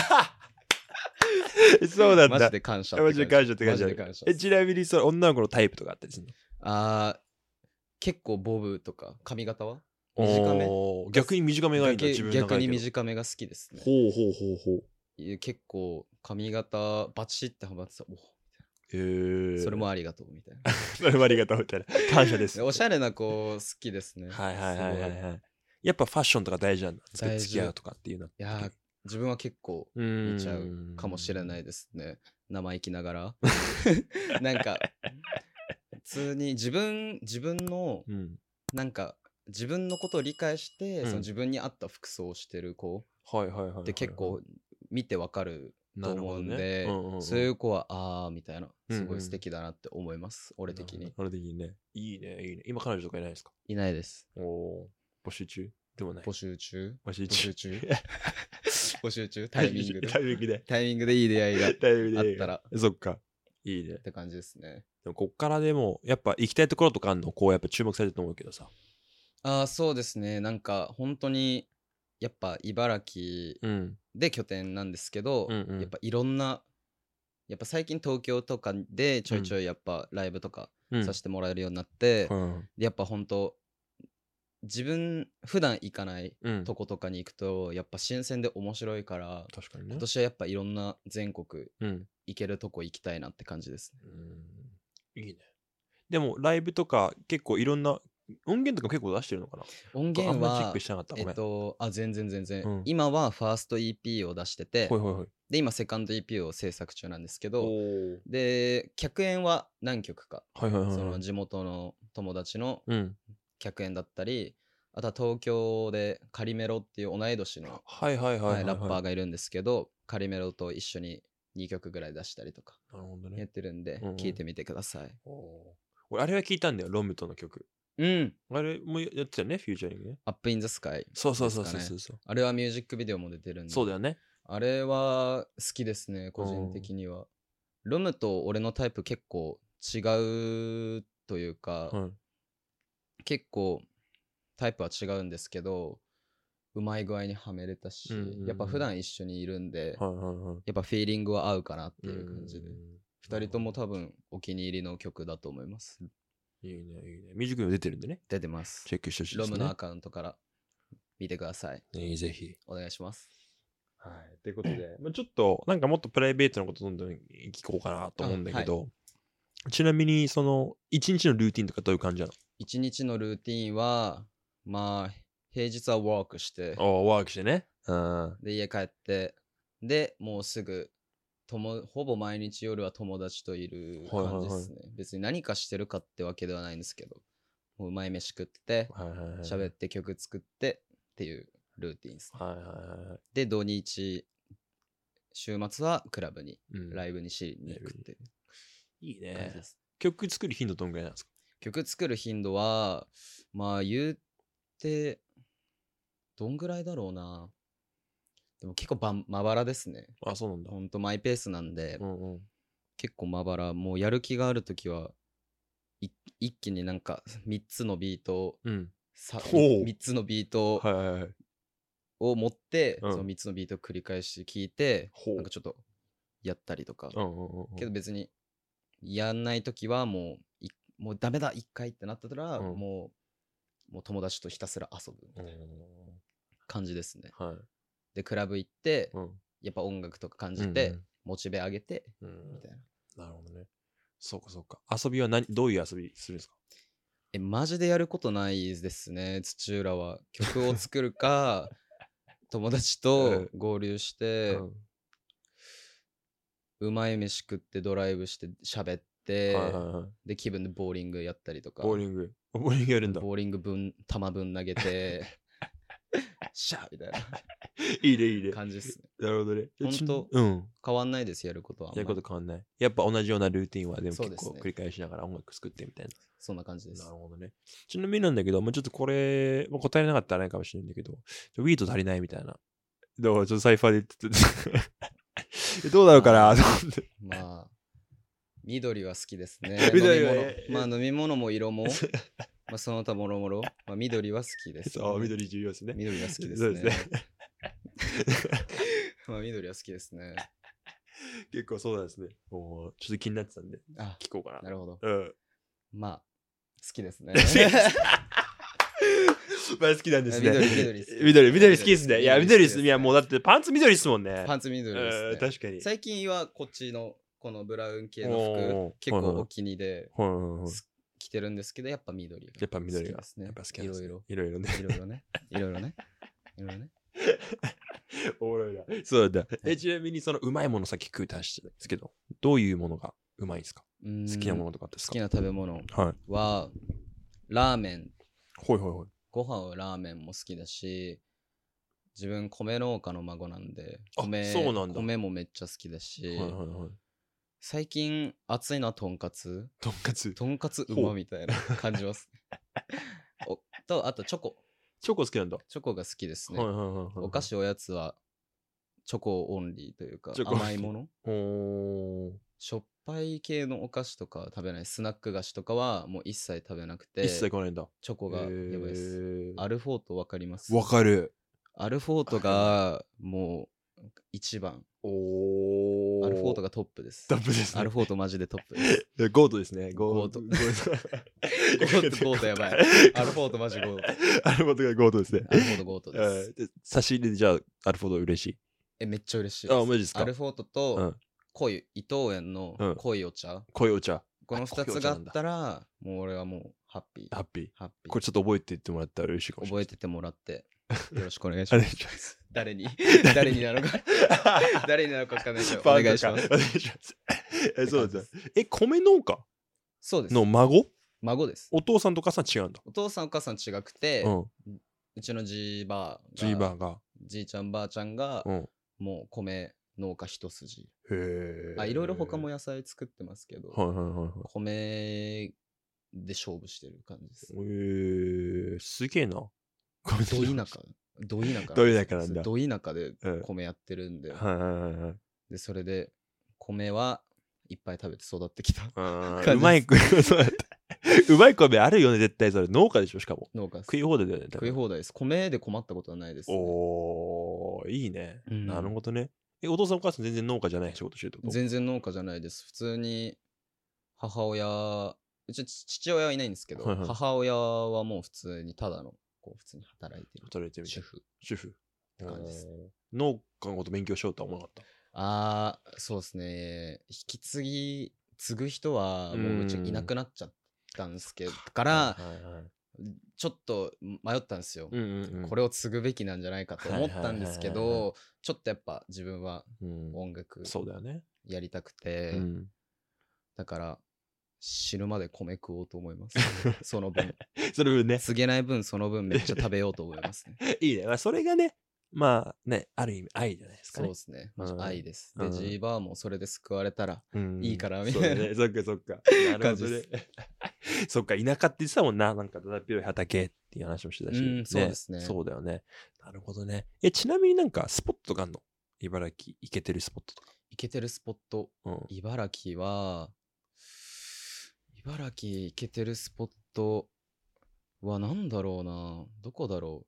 そうなんだ。 マジで感謝って感じ。マジで感謝って感じ。マジで感謝。え、ちなみにそれ女の子のタイプとかあったりするの？ ああ、結構ボブとか髪型は短め？ 逆に短めがいいんだ。自分の逆に短めが好きですね。 ほうほうほうほう。結構髪型バチってはまってた。おへー、 それもありがとうみたいな。それもありがとうみたいな。感謝です。 おしゃれな子好きですね。 はいはいはいはいはい。やっぱファッションとか大事なんだ。付き合うとかっていうの。いや自分は結構見ちゃうかもしれないですね。生意気ながら。なんか普通に自分自分の、うん、なんか自分のことを理解して、うん、その自分に合った服装をしてる子って結構見てわかると思うんで、そういう子はあーみたいなすごい素敵だなって思います、うんうん、俺的に。 俺的にね。いいねいいね。今彼女とかいないですか？ いないです。 お募集中でもない。 募集中募集中募集中タイミングでタイミングでタイミングでいい出会いがあったらそっかいいねって感じですね。 でもこっからでもやっぱ行きたいところとかあんの？こうやっぱ注目されてると思うけどさ。 ああそうですね。なんか本当にやっぱ茨城で拠点なんですけど、うんうん、やっぱいろんなやっぱ最近東京とかでちょいちょいやっぱライブとかさせてもらえるようになって、うん、でやっぱ本当自分普段行かないとことかに行くと、うん、やっぱ新鮮で面白いから、確かにね、今年はやっぱいろんな全国行けるとこ行きたいなって感じですね。 うん、いいね。でもライブとか結構いろんな音源とか結構出してるのかな？ 音源はえっとあ全然全然、うん、今はファースト イーピー を出してて、はいはいはい、で今セカンド イーピー を制作中なんですけど、で客演は何曲か、はいはいはいはい、その地元の友達の客演だったり、あとは東京でカリメロっていう同い年のラッパーがいるんですけど、カリメロと一緒ににきょくぐらい出したりとかやってるんで、聴いてみてください。 俺あれは聞いたんだよ、ロムとの曲。うん。あれもやってたよね、フューチャリングね。 アップインザスカイ。 そうそうそうそうそうそう。 あれはミュージックビデオも出てるんで。 そうだよね。 あれは好きですね、個人的には。ロムと俺のタイプ結構違うというか、うん、結構タイプは違うんですけど、うまい具合にはめれたし、うんうんうん、やっぱ普段一緒にいるんで、はいはいはい、やっぱフィーリングは合うかなっていう感じで、ふたりとも多分お気に入りの曲だと思います。 いいね、いいね。ミュージックビデオ出てるんでね。 出てます。 チェックしてほしいですね。 ロムのアカウントから見てください。 ね、ぜひ。 お願いします。 はい。ということで、まあ、ちょっと、なんかもっとプライベートなことどんどん聞こうかなと思うんだけど、はい、ちなみに、その、一日のルーティンとかどういう感じなの？ 一日のルーティンは、まあ、平日はワークして。 おワークしてね。 うん。で、家帰って、で、もうすぐ、ともほぼ毎日夜は友達といる感じですね、はいはいはい。別に何かしてるかってわけではないんですけど、もううまい飯食って、はいはいはい、喋って曲作ってっていうルーティンですね。はいはいはい、で、土日、週末はクラブに、うん、ライブにしに行くっていう。 いいね。曲作る頻度どんぐらいなんですか？ 曲作る頻度は、まあ言って、どんぐらいだろうな。でも結構ばまばらですね。 あ、そうなんだ。 ほんとマイペースなんで、うんうん、結構まばら。もうやる気があるときは、い一気になんかみっつのビートを、 うん、 さみっつのビートを持って、はいはいはい、そのみっつのビートを繰り返し聴いて、うん、なんかちょっとやったりとか、うんうんうんうん、けど別にやんないときはもうもうダメだ一回ってなったら、うん、もうもう友達とひたすら遊ぶみたいな感じですね、はい、でクラブ行って、うん、やっぱ音楽とか感じて、うんうん、モチベ上げて、うん、みたいな。 なるほどね。そうかそうか。遊びは何どういう遊びするんですか？ えマジでやることないですね。土浦は曲を作るか友達と合流して、うん、うまい飯食ってドライブして喋って、はいはいはい、で気分でボーリングやったりとか。 ボーリングボーリングやるんだ。 ボーリング分球分投げてシャーみたいないいねいいね感じですね。 なるほどね。 ほんと、うん、変わんないです。やることはやること変わんない。やっぱ同じようなルーティンはでも結構繰り返しながら音楽作ってみたいな。 そんな感じです。 なるほどね。ちなみになんだけど、もうちょっとこれ、もう答えなかったらないかもしれないんだけど、ウィート足りないみたいな。どうちょっとサイファーで言っててどうなのかな。 まあ緑は好きですね。緑は、ね、まあ飲み物も色もまあその他もろもろ、まあ、緑は好きです、ね。 そう、緑重要ですね。 緑は好きですね。そうですねまあ緑は好きですね。 結構そうなんですね。もうちょっと気になってたんで、あ聞こうかな。 なるほど。 うん、 まあ好きですね。 まあ好きなんですね。 緑、緑好き。 緑、緑好きですね。いや、緑です。いや、もうだってパンツ緑ですもんね。 パンツ緑ですね。 確かに。 最近はこっちのこのブラウン系の服、結構お気に入りで着てるんですけど、やっぱ緑が好きですね。 やっぱ緑がやっぱ好きですね。 いろいろ。 いろいろね。 いろいろね。いろいろね。いろいろね。 おもろいな。そうだ。え、ちなみにそのうまいものさっき食うって話してたんですけど、どういうものがうまいですか？好きなものとかですか？ 好きな食べ物は、ラーメン。 ほいほいほい。 ご飯はラーメンも好きだし、自分米農家の孫なんで、米、そうなんだ。米もめっちゃ好きだし、はいはいはい、最近熱いのはとんかつ。 とんかつ。 とんかつうまみたいな感じます。おと、あとチョコ。 チョコ好きなんだ。 チョコが好きですね。はいはいはいはい、お菓子おやつはチョコオンリーというか甘いもの。しょっぱい系のお菓子とか食べない。スナック菓子とかはもう一切食べなくて。 一切食べないんだ。 チョコがやばいです。アルフォートわかります？ わかる。 アルフォートがもう一番。おー。アルフォートがトップです。 トップです、ね。 アルフォートマジでトップです。 ゴートですね。 ゴート。ゴート。ゴートやばい。アルフォートマジゴート。 アルフォートがゴートですね。 アルフォートゴートです。 差し入れでじゃあアルフォート嬉しい？ え、めっちゃ嬉しいです。 あ、マジですか？ アルフォートと濃い、伊藤園の濃いお茶。 濃いお茶。 このふたつがあったら、もう俺はもうハッピー。 ハッピー。 ハッピー。 これちょっと覚えていってもらったら嬉しいかもしれない。 覚えててもらって、よろしくお願いします。誰に誰になのか誰になのか分かんないけど、お願いします。お願いします。 え、そうです。え、米農家？ そうです。 の孫？ 孫です。 お父さんとお母さん違うんだ。 お父さんお母さん違くて、うん、うちのじいばあが、 じいばあが、 じいちゃんばあちゃんが、うん、もう米農家一筋。へえ。あ、いろいろ他も野菜作ってますけど、はいはいはいはい、米で勝負してる感じです。 へえ、すげえな。 ど田舎。ど田舎。 ど田舎なんだ。 ど田舎で米やってるんで、うん、はいはいはい。で、それで米はいっぱい食べて育ってきた。 うまい、そうだった。うまい米あるよね、絶対それ。農家でしょ、しかも。 農家です。 食い放題だよね。 食い放題です。米で困ったことはないです、ね。 おー、いいね、うん。なるほどね。え、お父さんお母さん全然農家じゃない仕事してるってこと？ 全然農家じゃないです。普通に母親、うち父親はいないんですけど、はいはい、母親はもう普通にただの、こう普通に働いてる。 働いてる。 主婦。 主婦。 って感じです。 農家のこと勉強しようとは思わなかった？ あー、そうですね。引き継ぎ、継ぐ人はもううちいなくなっちゃったんですけど、から、はいはいはい、ちょっと迷ったんですよ、うんうんうん。これを継ぐべきなんじゃないかと思ったんですけど、はいはいはいはい、ちょっとやっぱ自分は音楽やりたくて、うん、だから死ぬまで米食おうと思います。その分。 その分ね。 継げない分その分めっちゃ食べようと思いますね。 いいね。まあ、それがね、まあね、ある意味愛じゃないですかね。 そうですね。まあ、愛です。で、ジーバーもそれで救われたらいいからみたいな、 ね。そっかそっか。なるほどね。そっか、田舎って言ってたもんな。なんかだだっ広い畑っていう話もしてたし、 うん、そうですね。 そうだよね。なるほどね。え、ちなみになんかスポットがあるの？茨城、イケてるスポットとか。 イケてるスポット。うん、茨城は、 茨城行けてるスポットはなんだろうな、どこだろ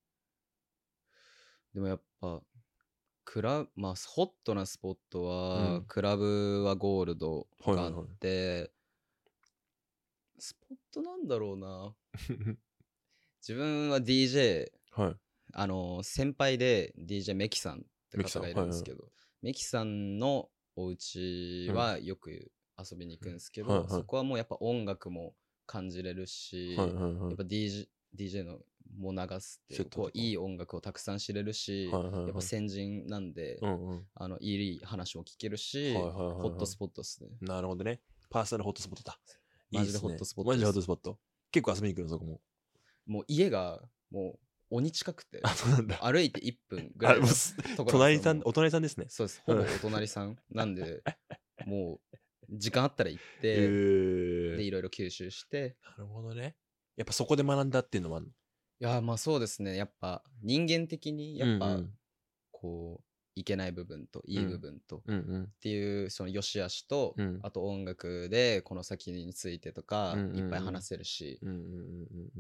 う。でもやっぱクラまあホットなスポットは、うん、クラブはゴールドがあって、はいはいはい、スポットなんだろうな自分は ディージェー、はい、あの先輩で ディージェー メキさんって方がいるんですけど、はいはい、メキさんのお家はよく遊びに行くんですけど、うんはいはい、そこはもうやっぱ音楽も感じれるし、はいはいはい、やっぱ ディージェー、ディージェー のも流すってこういい音楽をたくさん知れるし、はいはいはい、やっぱ先人なんで、うんうん、あのいい話も聞けるし、はいはいはいはい、ホットスポットですね。 なるほどね。パーソナルホットスポットだ。 マジでホットスポットです。マジでホットスポット。結構遊びに行くのそこも。 もう家がもう鬼近くて、歩いていっぷんぐらいのところ。 隣さん、お隣さんですね。 そうです。ほぼお隣さんなんで、もう時間あったら行って、えー、でいろいろ吸収して。 なるほどね。やっぱそこで学んだっていうのもあるの？いやまあそうですね。やっぱ人間的にやっぱ、うんうん、こういけない部分といい部分と、うんうん、っていうその良し悪しと、うん、あと音楽でこの先についてとか、うんうんうん、いっぱい話せるし、うんうんうんうん、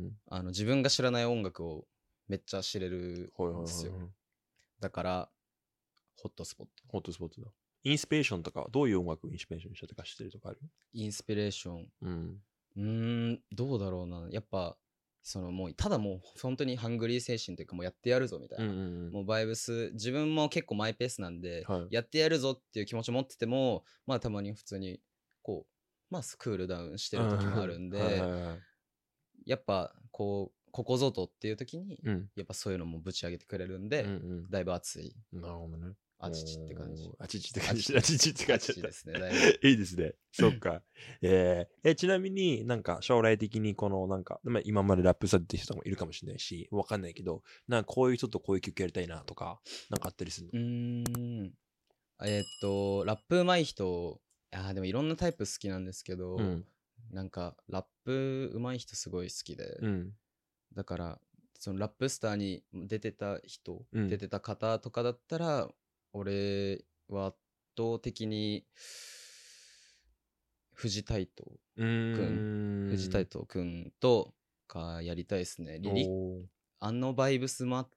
あの自分が知らない音楽をめっちゃ知れるんですよ。はいはいはいはい、だからホットスポット。 ホットスポットだ。インスピレーションとかどういう音楽をインスピレーションにしたとか知ってるとかある？ インスピレーション、うん、うーんどうだろうな。やっぱそのもうただもう本当にハングリー精神というかもうやってやるぞみたいな、うんうんうん、もうバイブス自分も結構マイペースなんで、はい、やってやるぞっていう気持ちを持っててもまあたまに普通にこうまあクールダウンしてる時もあるんで、はいはいはい、やっぱこうここぞとっていう時に、うん、やっぱそういうのもぶち上げてくれるんで、うんうん、だいぶ熱い。 なるほどね。 あちちって感じ。 あちちって感じ。あちちって感じですね。 いいですね。そっか。えー、え、ちなみになんか将来的にこのなんか、今までラップされてる人もいるかもしれないし、わかんないけど、なんかこういう人とこういう曲やりたいなとか、なんかあったりするの？ うーん。えー、っと、ラップ上手い人、あでもいろんなタイプ好きなんですけど、うん、なんかラップ上手い人すごい好きで、うん、だからそのラップスターに出てた人、うん、出てた方とかだったら俺は圧倒的に藤太斗くん藤太斗くんとかやりたいですね。リリあのバイブスもあって、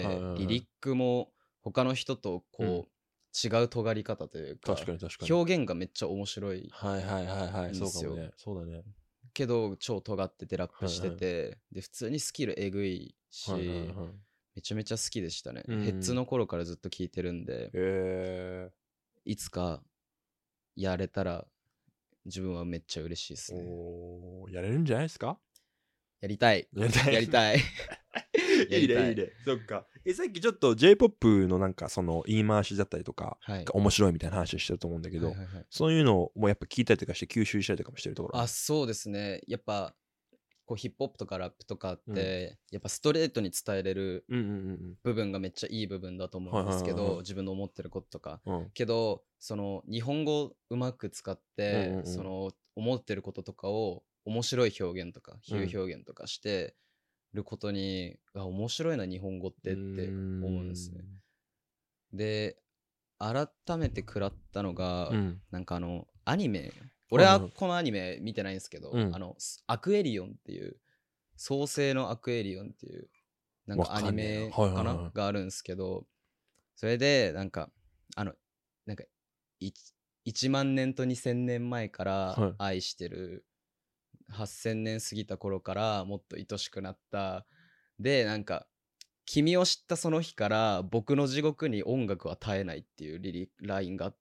はいはいはい、リリックも他の人とこう、うん、違う尖り方というか、 確かに確かに表現がめっちゃ面白いんですよ。 はいはいはいはい、そうかもね。そうだね。 けど超尖っててラップしてて、はいはい、で普通にスキルえぐいし、はいはいはい、めちゃめちゃ好きでしたね。うん、ヘッズの頃からずっと聴いてるんで、へいつかやれたら自分はめっちゃ嬉しいですね。 おやれるんじゃないですか？ やりたい。やりたい。やりたい。 いいね、いいね。そっか。え、さっきちょっと J-ポップ のなんかその言い回しだったりとか、はい、面白いみたいな話をしてると思うんだけど、はいはいはい、そういうのもやっぱ聞いたりとかして吸収したりとかもしてるところ？ あ、そうですね。やっぱこうヒップホップとかラップとかって、うん、やっぱストレートに伝えれる部分がめっちゃいい部分だと思うんですけど、自分の思ってることとか、うん、けどその日本語をうまく使って、うんうんうん、その思ってることとかを面白い表現とか比喩表現とかしてることに、うん、あ面白いな日本語ってって思うんですね。で改めて食らったのが、うん、なんかあのアニメ、俺はこのアニメ見てないんですけど、うん、あのアクエリオンっていう創世のアクエリオンっていうなんかアニメかな、はいはいはい、があるんですけど、それでなんかあのなんかいちまんねんとにせんねんまえから愛してる、はい、はっせんねん過ぎた頃からもっと愛しくなったで、なんか君を知ったその日から僕の地獄に音楽は絶えないっていうリリラインがあって、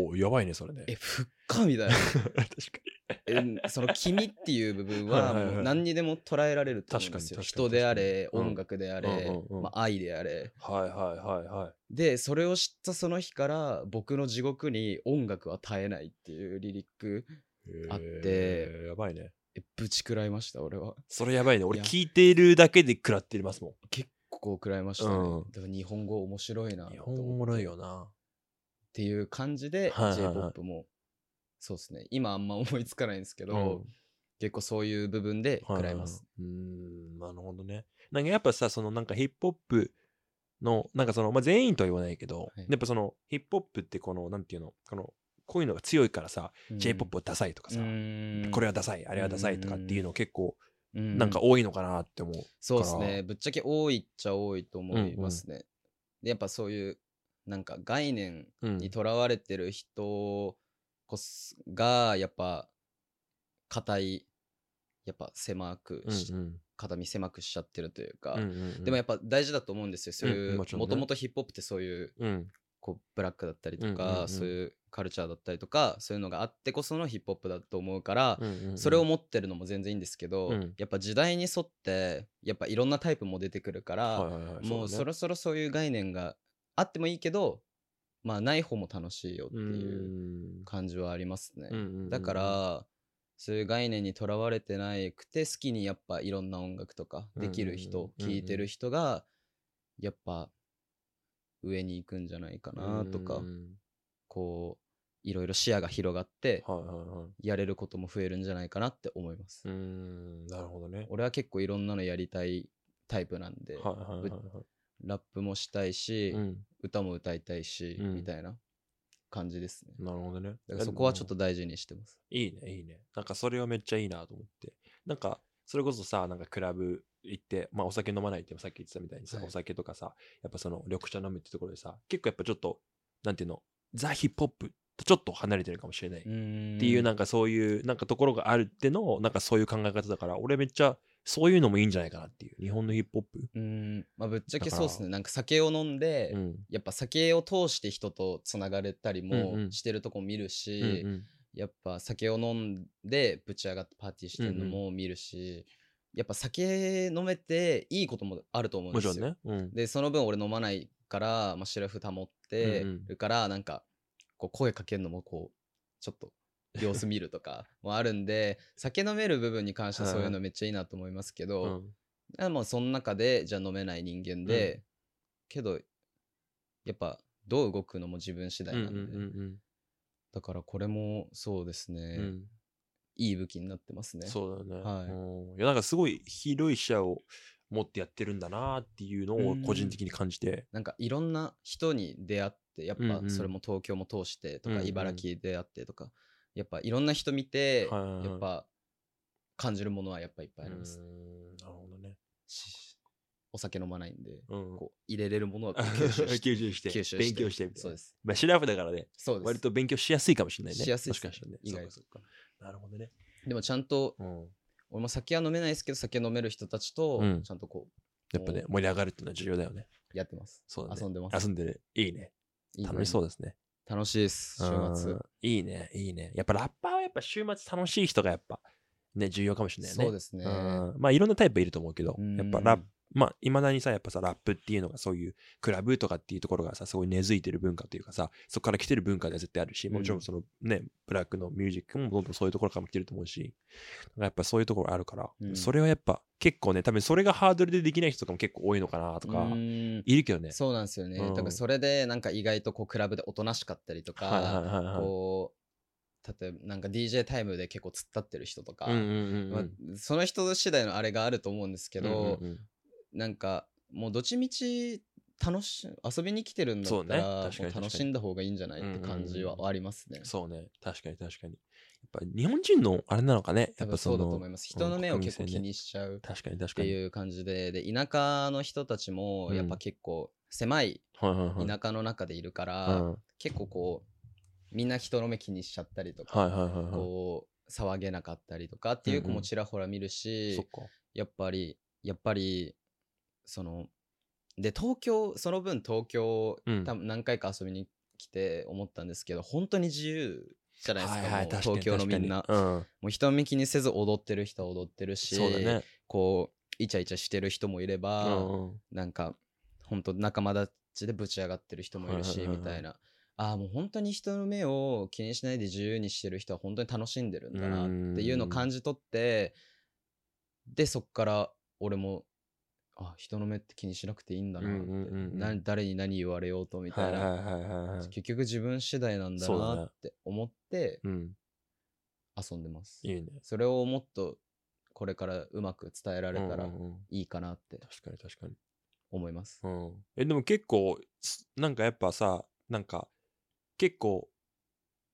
ほうやばいねそれね。 えふっかみたいな確かにえその君っていう部分はもう何にでも捉えられると思うんですよ。人であれ、うん、音楽であれ、うんうんうんまあ、愛であれ、 はいはいはいはい。 でそれを知ったその日から僕の地獄に音楽は絶えないっていうリリックあって、 やばいね。 えぶち食らいました俺は。 それやばいね。俺聞いているだけで食らってますもん。 結構食らいましたね、うん、でも日本語面白いな。 日本語おもろいよなっていう感じで、はいはいはい、J-ポップ もそうですね今あんま思いつかないんですけど、うん、結構そういう部分で食らいます、 はいはい、うーんなるほどね。なんかやっぱさそのなんかヒップホップのなんかその、まあ、全員とは言わないけど、はい、やっぱそのヒップホップってこのなんていうのこのこういうのが強いからさ、うん、J-ポップ はダサいとかさ、これはダサいあれはダサいとかっていうの結構なんか多いのかなって思う、うん、 そうですね。ぶっちゃけ多いっちゃ多いと思いますね、うんうん、でやっぱそういうなんか概念にとらわれてる人こそがやっぱ硬いやっぱ狭くし、うんうん、肩身狭くしちゃってるというか、うんうんうん、でもやっぱ大事だと思うんですよ。そういう、もともとヒップホップってそういう、うん、こうブラックだったりとか、うんうんうん、そういうカルチャーだったりとか、そういうのがあってこそのヒップホップだと思うから、うんうんうん、それを持ってるのも全然いいんですけど、うん、やっぱ時代に沿ってやっぱいろんなタイプも出てくるから、はいはいはい、もうそろそろそういう概念があってもいいけど、まあない方も楽しいよっていう感じはありますね。うんうんうんうん、だからそういう概念にとらわれてなくて好きにやっぱいろんな音楽とかできる人、聴、うんうん、いてる人がやっぱ上に行くんじゃないかなとか、うん、こういろいろ視野が広がってやれることも増えるんじゃないかなって思います。 うん、なるほどね。 俺は結構いろんなのやりたいタイプなんで、はいはいはいはい、ラップもしたいし、うん、歌も歌いたいし、うん、みたいな感じですね。 なるほどね。 だからそこはちょっと大事にしてます。 いいね、いいね。なんかそれはめっちゃいいなと思って。なんか、それこそさ、なんかクラブ行って、まあお酒飲まないってさっき言ってたみたいにさ、はい、お酒とかさ、やっぱその緑茶飲むってところでさ、結構やっぱちょっと、なんていうの、ザ・ヒップホップとちょっと離れてるかもしれない。っていうなんかそういうなんかところがあるっての、なんかそういう考え方だから、俺めっちゃそういうのもいいんじゃないかなっていう。日本のヒップホップ。 うん、まあぶっちゃけそうですね。なんか酒を飲んで、うん、やっぱ酒を通して人とつながれたりもしてるとこ見るし、うんうん、やっぱ酒を飲んでぶち上がってパーティーしてるのも見るし、うんうん、やっぱ酒飲めていいこともあると思うんですよ。もちろんね。うん、で、その分俺飲まないから、まあ、シラフ保ってるから、なんかこう声かけるのもこう、ちょっと様子見るとかもあるんで酒飲める部分に関してはそういうのめっちゃいいなと思いますけど、うん、もうその中でじゃあ飲めない人間で、うん、けどやっぱどう動くのも自分次第なんで、うんうんうんうん、だからこれもそうですね、うん、いい武器になってますね。 そうだね、はい、うん、いやなんかすごい広い視野を持ってやってるんだなっていうのを個人的に感じて、 なんかいろんな人に出会ってやっぱそれも東京も通してとか、うんうん、茨城出会ってとかやっぱいろんな人見て、はいはいはい、やっぱ感じるものはやっぱいっぱいあります。うーん、なるほどね。お酒飲まないんで、うん、こう入れれるものを吸収して吸収して吸収して勉強してみたいな。 そうです。 まあシラフだからね、そうです。割と勉強しやすいかもしれないね。 しやすいです、ね、 もしかしたらね。 意外と。 そうかそうか。なるほどね。 でもちゃんと、うん、俺も酒は飲めないですけど酒飲める人たちとちゃんとこう、 うん、やっぱね盛り上がるっていうのは重要だよね。 やってます。 そうだね。 遊んでます。 遊んでる。いいね。いいね、楽しそうですね。 楽しいです。週末。 いいねいいね。やっぱラッパーはやっぱ週末楽しい人がやっぱね重要かもしれないね。 そうですね。 まあいろんなタイプいると思うけど、やっぱラップまあ、いまだにさ、やっぱさ、ラップっていうのがそういうクラブとかっていうところがさ、すごい根付いてる文化というかさ、そこから来てる文化では絶対あるし、もちろんそのね、ブラックのミュージックもどんどんそういうところからも来てると思うし、やっぱそういうところあるから、うん、それはやっぱ結構ね、多分それがハードルでできない人とかも結構多いのかなとか、いるけどね。 そうなんですよね。うん、多分それでなんか意外とこうクラブでおとなしかったりとか、はいはいはいはい、こう、例えばなんか ディージェー タイムで結構突っ立ってる人とか、うんうんうんうんまあ、その人次第のあれがあると思うんですけど、うんうんうん、なんかもうどっちみち楽し遊びに来てるんだったら、ね、もう楽しんだ方がいいんじゃないって感じはありますね。 そうね、確かに確かに。やっぱ日本人のあれなのかね。 やっぱそうだと思います。人の目を結構気にしちゃうっていう感じで、で田舎の人たちもやっぱ結構狭い田舎の中でいるから、結構こうみんな人の目気にしちゃったりとか、こう騒げなかったりとかっていう子もちらほら見るし、やっぱりやっぱりそので東京その分東京、うん、多分何回か遊びに来て思ったんですけど本当に自由じゃないですか、はいはい、もう東京のみんな、うん、もう人目気にせず踊ってる人は踊ってるし、そうだね、こうイチャイチャしてる人もいれば、うんうん、なんか本当仲間たちでぶち上がってる人もいるし、はいはいはい、みたいな、ああもう本当に人の目を気にしないで自由にしてる人は本当に楽しんでるんだなっていうのを感じ取って、でそっから俺もあ人の目って気にしなくていいんだなって、うんうんうん、な誰に何言われようとみたいな、はいはいはいはい、結局自分次第なんだなって思って遊んでます、いいね、それをもっとこれからうまく伝えられたらいいかなって確かに確かに思います、 うん、えでも結構なんかやっぱさなんか結構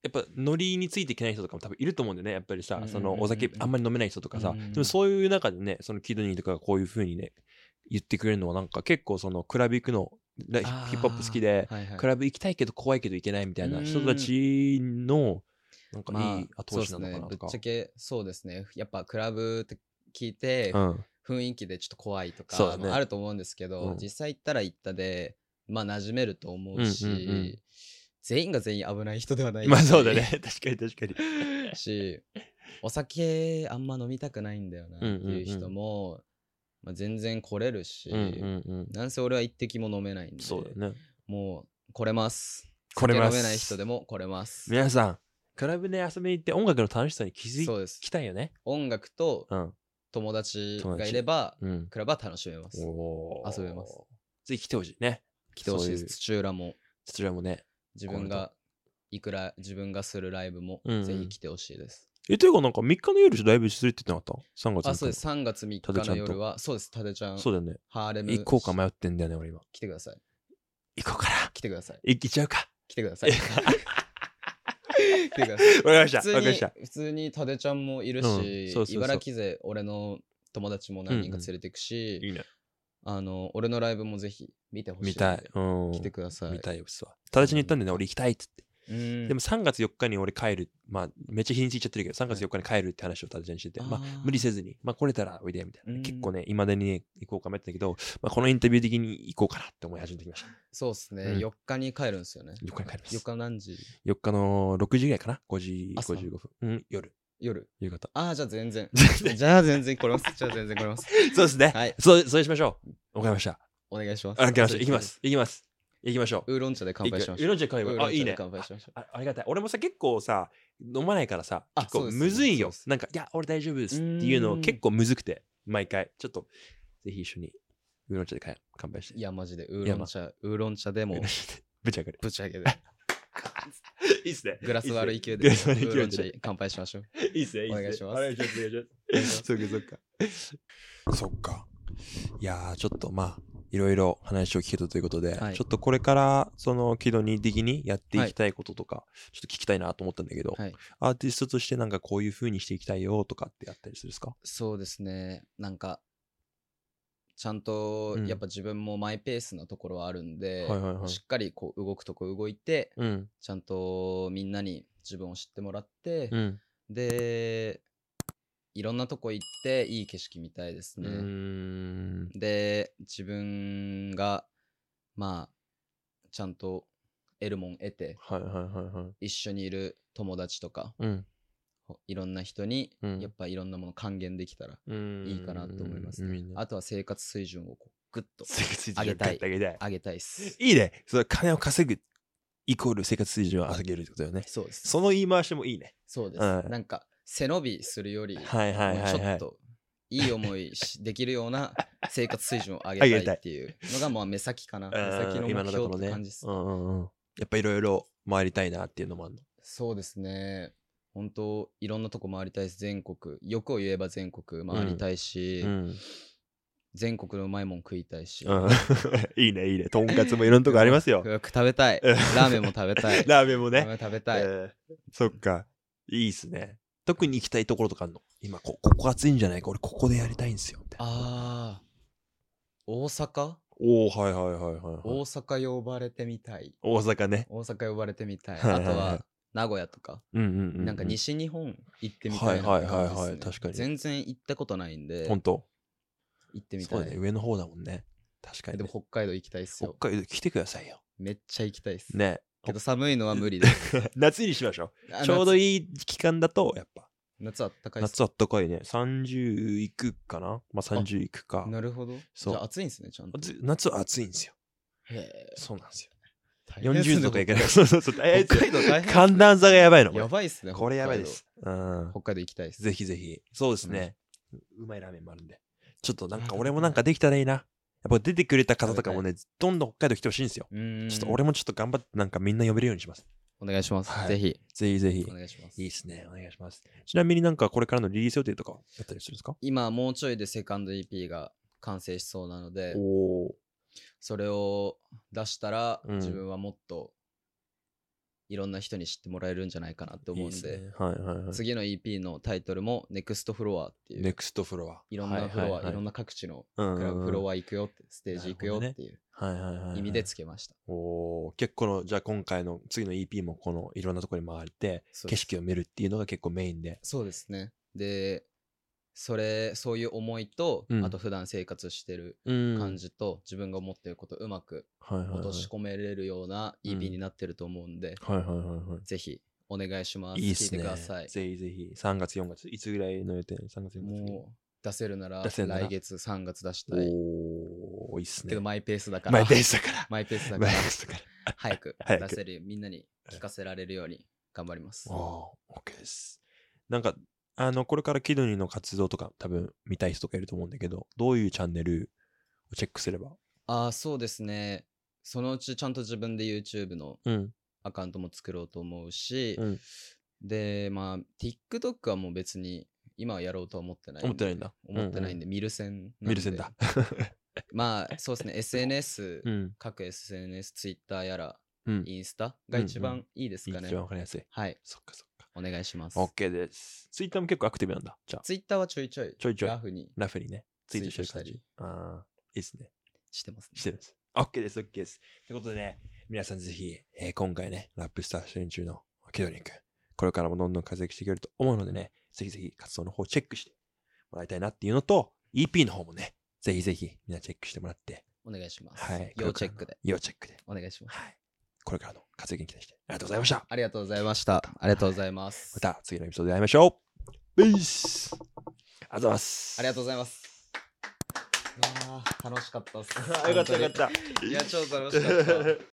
やっぱノリについていけない人とかも多分いると思うんだよね。やっぱりさ、そのお酒あんまり飲めない人とかさ、でもそういう中でね、そのキドニーとかがこういう風にね言ってくれるのはなんか結構そのクラブ行くのヒップホップ好きで、はいはい、クラブ行きたいけど怖いけど行けないみたいな人たちのなんかいい後押しなのかなとか、まあ、 ぶっちゃけそうですね。やっぱクラブって聞いて、うん、雰囲気でちょっと怖いとかもあると思うんですけど、ね、うん、実際行ったら行ったでまあ馴染めると思うし、うんうんうん、全員が全員危ない人ではないし、 まあそうだね、確かに確かにし、お酒あんま飲みたくないんだよなっていう人も、うんうんうん、まあ、全然来れるし、うんうんうん、なんせ俺は一滴も飲めないんで、 そうだね、 もう来れます。酒飲めない人でも来れます。 皆さんクラブで遊びに行って音楽の楽しさに気づきたいよね。 音楽と友達がいれば、うん、クラブは楽しめます。遊べます。 ぜひ来てほしいね。 来てほしいです。土浦も。 土浦もね。 自分がいくら自分がするライブもぜひ来てほしいです。 うんうん、え、というかなんかみっかの夜ライブするって言ってなかった ?さん 月あ、そうです。さんがつみっかの夜は、そうです。タデちゃん。 そうだよね。 ハーレム。 行こうか迷ってんだよね、俺今。 来てください。 行こうかな。 来てください。 行っちゃうか。 来てください。来てください。わかりました。わかりました。普通にタデちゃんもいるし、うん、そうそうそう、茨城勢、俺の友達も何人か連れてくし、うんうん、いいね。あの、俺のライブもぜひ見てほしい。 見たい。うん。 来てください。 見たいよ、さ。タデちゃんに言ったんでね、俺行きたいっつって。でもさんがつよっかに俺帰る、まあめっちゃ日にちいっちゃってるけどさんがつよっかに帰るって話をタデちゃんにしてて、まあ無理せずに、まあ来れたらおいでみたいな、結構ね今までに、ね、行こうか迷ってたけど、まあ、このインタビュー的に行こうかなって思い始めてきました。 そうですね、うん、よっかに帰るんですよね。 よっかに帰ります。 よっか何時？ よっかのろくじぐらいかな、ごじごじゅうごふん、うん、夜夜夕方。 ああ、じゃあ全然じゃあ全然来れます。じゃあ全然来れます。 そうですね、はい、そうそうしましょう。わかりました。 お願いします。 わかりました。行きます行きます行きましょう。 ウーロン茶で乾杯しましょう。 ウーロン茶で乾杯。あ、いいね。乾杯しましょう。あ、ありがたい。俺もさ、結構さ、飲まないからさ、結構むずいよ。なんか、いや、俺大丈夫ですっていうの結構むずくて、毎回。ちょっと、ぜひ一緒にウーロン茶で乾杯して。 いや、マジで、ウーロン茶、ウーロン茶でも、 ぶち上げる。 ぶち上げる。 いいっすね。 グラス割る勢いで、ウーロン茶乾杯しましょう。 いいっすね。お願いします。 お願いします。お願いします。そっかそっか。そっか。いやー、ちょっとまあ、いろいろ話を聞けたということで、はい、ちょっとこれからそのキドニー的にやっていきたいこととか、はい、ちょっと聞きたいなと思ったんだけど、はい、アーティストとしてなんかこういう風にしていきたいよとかってあったりするんですか？ そうですね、なんかちゃんとやっぱ自分もマイペースなところはあるんで、うんはいはいはい、しっかりこう動くとこ動いて、うん、ちゃんとみんなに自分を知ってもらって、うん、でいろんなとこ行っていい景色見たいですね。うーんで自分がまあちゃんと得るもん得て、はいはいはいはい、一緒にいる友達とか、うん、いろんな人にやっぱいろんなもの還元できたらいいかなと思いますね。あとは生活水準をこうグッと上げたい上げたいっす。 いいね。それ金を稼ぐイコール生活水準を上げるってことだよね。 そうです。 その言い回しもいいね。 そうです。うん、なんか背伸びするより、はいはいはいはい、ちょっといい思いできるような生活水準を上げたいっていうのがまあ目先かな。目先の目標って感じですね。うんうんうん、 やっぱいろいろ回りたいなっていうのもあるの？ そうですね。本当いろんなとこ回りたいです。全国。欲を言えば全国回りたいし、うんうん、全国のうまいもん食いたいし。うん、 いいねいいね。とんかつもいろんなとこありますよ。 よく食べたい。ラーメンも食べたい。 ラーメンもね。 ラーメン食べたい。えー、そっか。いいっすね。特に行きたいところとかあるの？今こ、ここ暑いんじゃないか、俺ここでやりたいんですよみたいな。 ああ、大阪？ おー、はいはいはいはい、はい。 大阪呼ばれてみたい。 大阪ね。 大阪呼ばれてみたい。あとは名古屋とか、うんうんうんうん、なんか西日本行ってみたいなって感じですね。はいはいはいはい、確かに。全然行ったことないんで。 本当？ 行ってみたい。 そうだね、上の方だもんね。確かに、ね。 でも北海道行きたいっすよ。 北海道来てくださいよ。 めっちゃ行きたいっす。 ね。 けど寒いのは無理です。 夏にしましょう。ちょうどいい期間だとやっぱ。 夏あったかいっす。夏あったかいね。さんじゅういくかな。まあさんじゅういくか。 なるほど。そう。じゃあ暑いんですね、ちゃんと。 夏は暑いんですよ。へえ。そうなんですよ。 よんじゅうどとかいけない。そうそうそう。 北海道大変。 寒暖差がやばいの。 やばいっすね。 これやばいです。 うん。北海道行きたいです。 ぜひぜひ。そうですね。うまいラーメンもあるんで。ちょっとなんか俺もなんかできたらいいな。やっぱ出てくれた方とかもね、どんどん北海道来てほしいんですよ。ちょっと俺もちょっと頑張ってなんかみんな呼べるようにします。 お願いします。ぜひ。 ぜひぜひ。 お願いします。 いいですね。お願いします。ちなみになんかこれからのリリース予定とかやったりするんですか？ 今もうちょいでセカンド イーピー が完成しそうなので、おそれを出したら、うん、自分はもっといろんな人に知ってもらえるんじゃないかなって思うんで、いいですね、はいはいはい、 次の イーピー のタイトルも ネクスト フロアっていう、 ネクストフロア、 いろんなフロア、はいはいはい、いろんな各地のクラブフロア行くよって、ステージ行くよっていう意味でつけました。 おー、結構の、じゃあ今回の次の イーピー もこのいろんなところに回って景色を見るっていうのが結構メインで。 そうですね。でそれそういう思いと、うん、あと普段生活してる感じと、うん、自分が思ってることをうまく落とし込めれるような イーピー になってると思うんで、ぜひお願いします。 いいっすね、 聞いてください。 ぜひぜひさんがつよんがついつぐらいの予定？さんがつよんがつもう出せるなら来月さんがつ出したい。 おー、いいっすね。 けどマイペースだからマイペースだからマイペースだから早く出せるよ、みんなに聞かせられるように頑張ります。 おー、OK です。なんかあのこれからキドニの活動とか多分見たい人とかいると思うんだけど、どういうチャンネルをチェックすれば？ ああ、そうですね。そのうちちゃんと自分で YouTube のアカウントも作ろうと思うし、うん、でまあ TikTok はもう別に今はやろうとは思ってないんで。 思ってないんだ。 思ってないんで、うんうん、見る線なんで。 見る線だ。 まあそうですね、エスエヌエス、うん、各 エスエヌエス、Twitter やら、うん、インスタが一番いいですかね。 一番わかりやすい。 はい。 そっかそっか。 お願いします。 OK です。ツイッターも結構アクティブなんだ。じゃあツイッターはちょいちょいちょいちょいラフにラフにねツイートしたり、ああいいですね。 してますね。 してます。OK です OK です。ということでね、皆さんぜひ、えー、今回ねラップスター出演中のキドニ君、これからもどんどん活躍していけると思うのでね、ぜひぜひ活動の方チェックしてもらいたいなっていうのと、 イーピー の方もねぜひぜひみんなチェックしてもらってお願いします。 はい、 要チェックで要チェックでお願いします。 はい、これからの活躍に期待してありがとうございました。 ありがとうございました。ありがとうございます。 また次のエピソードで会いましょう。ベース。ありがとうございます。 ありがとうございます。いやー楽しかったっす。 よかったよかった。 いや超楽しかった。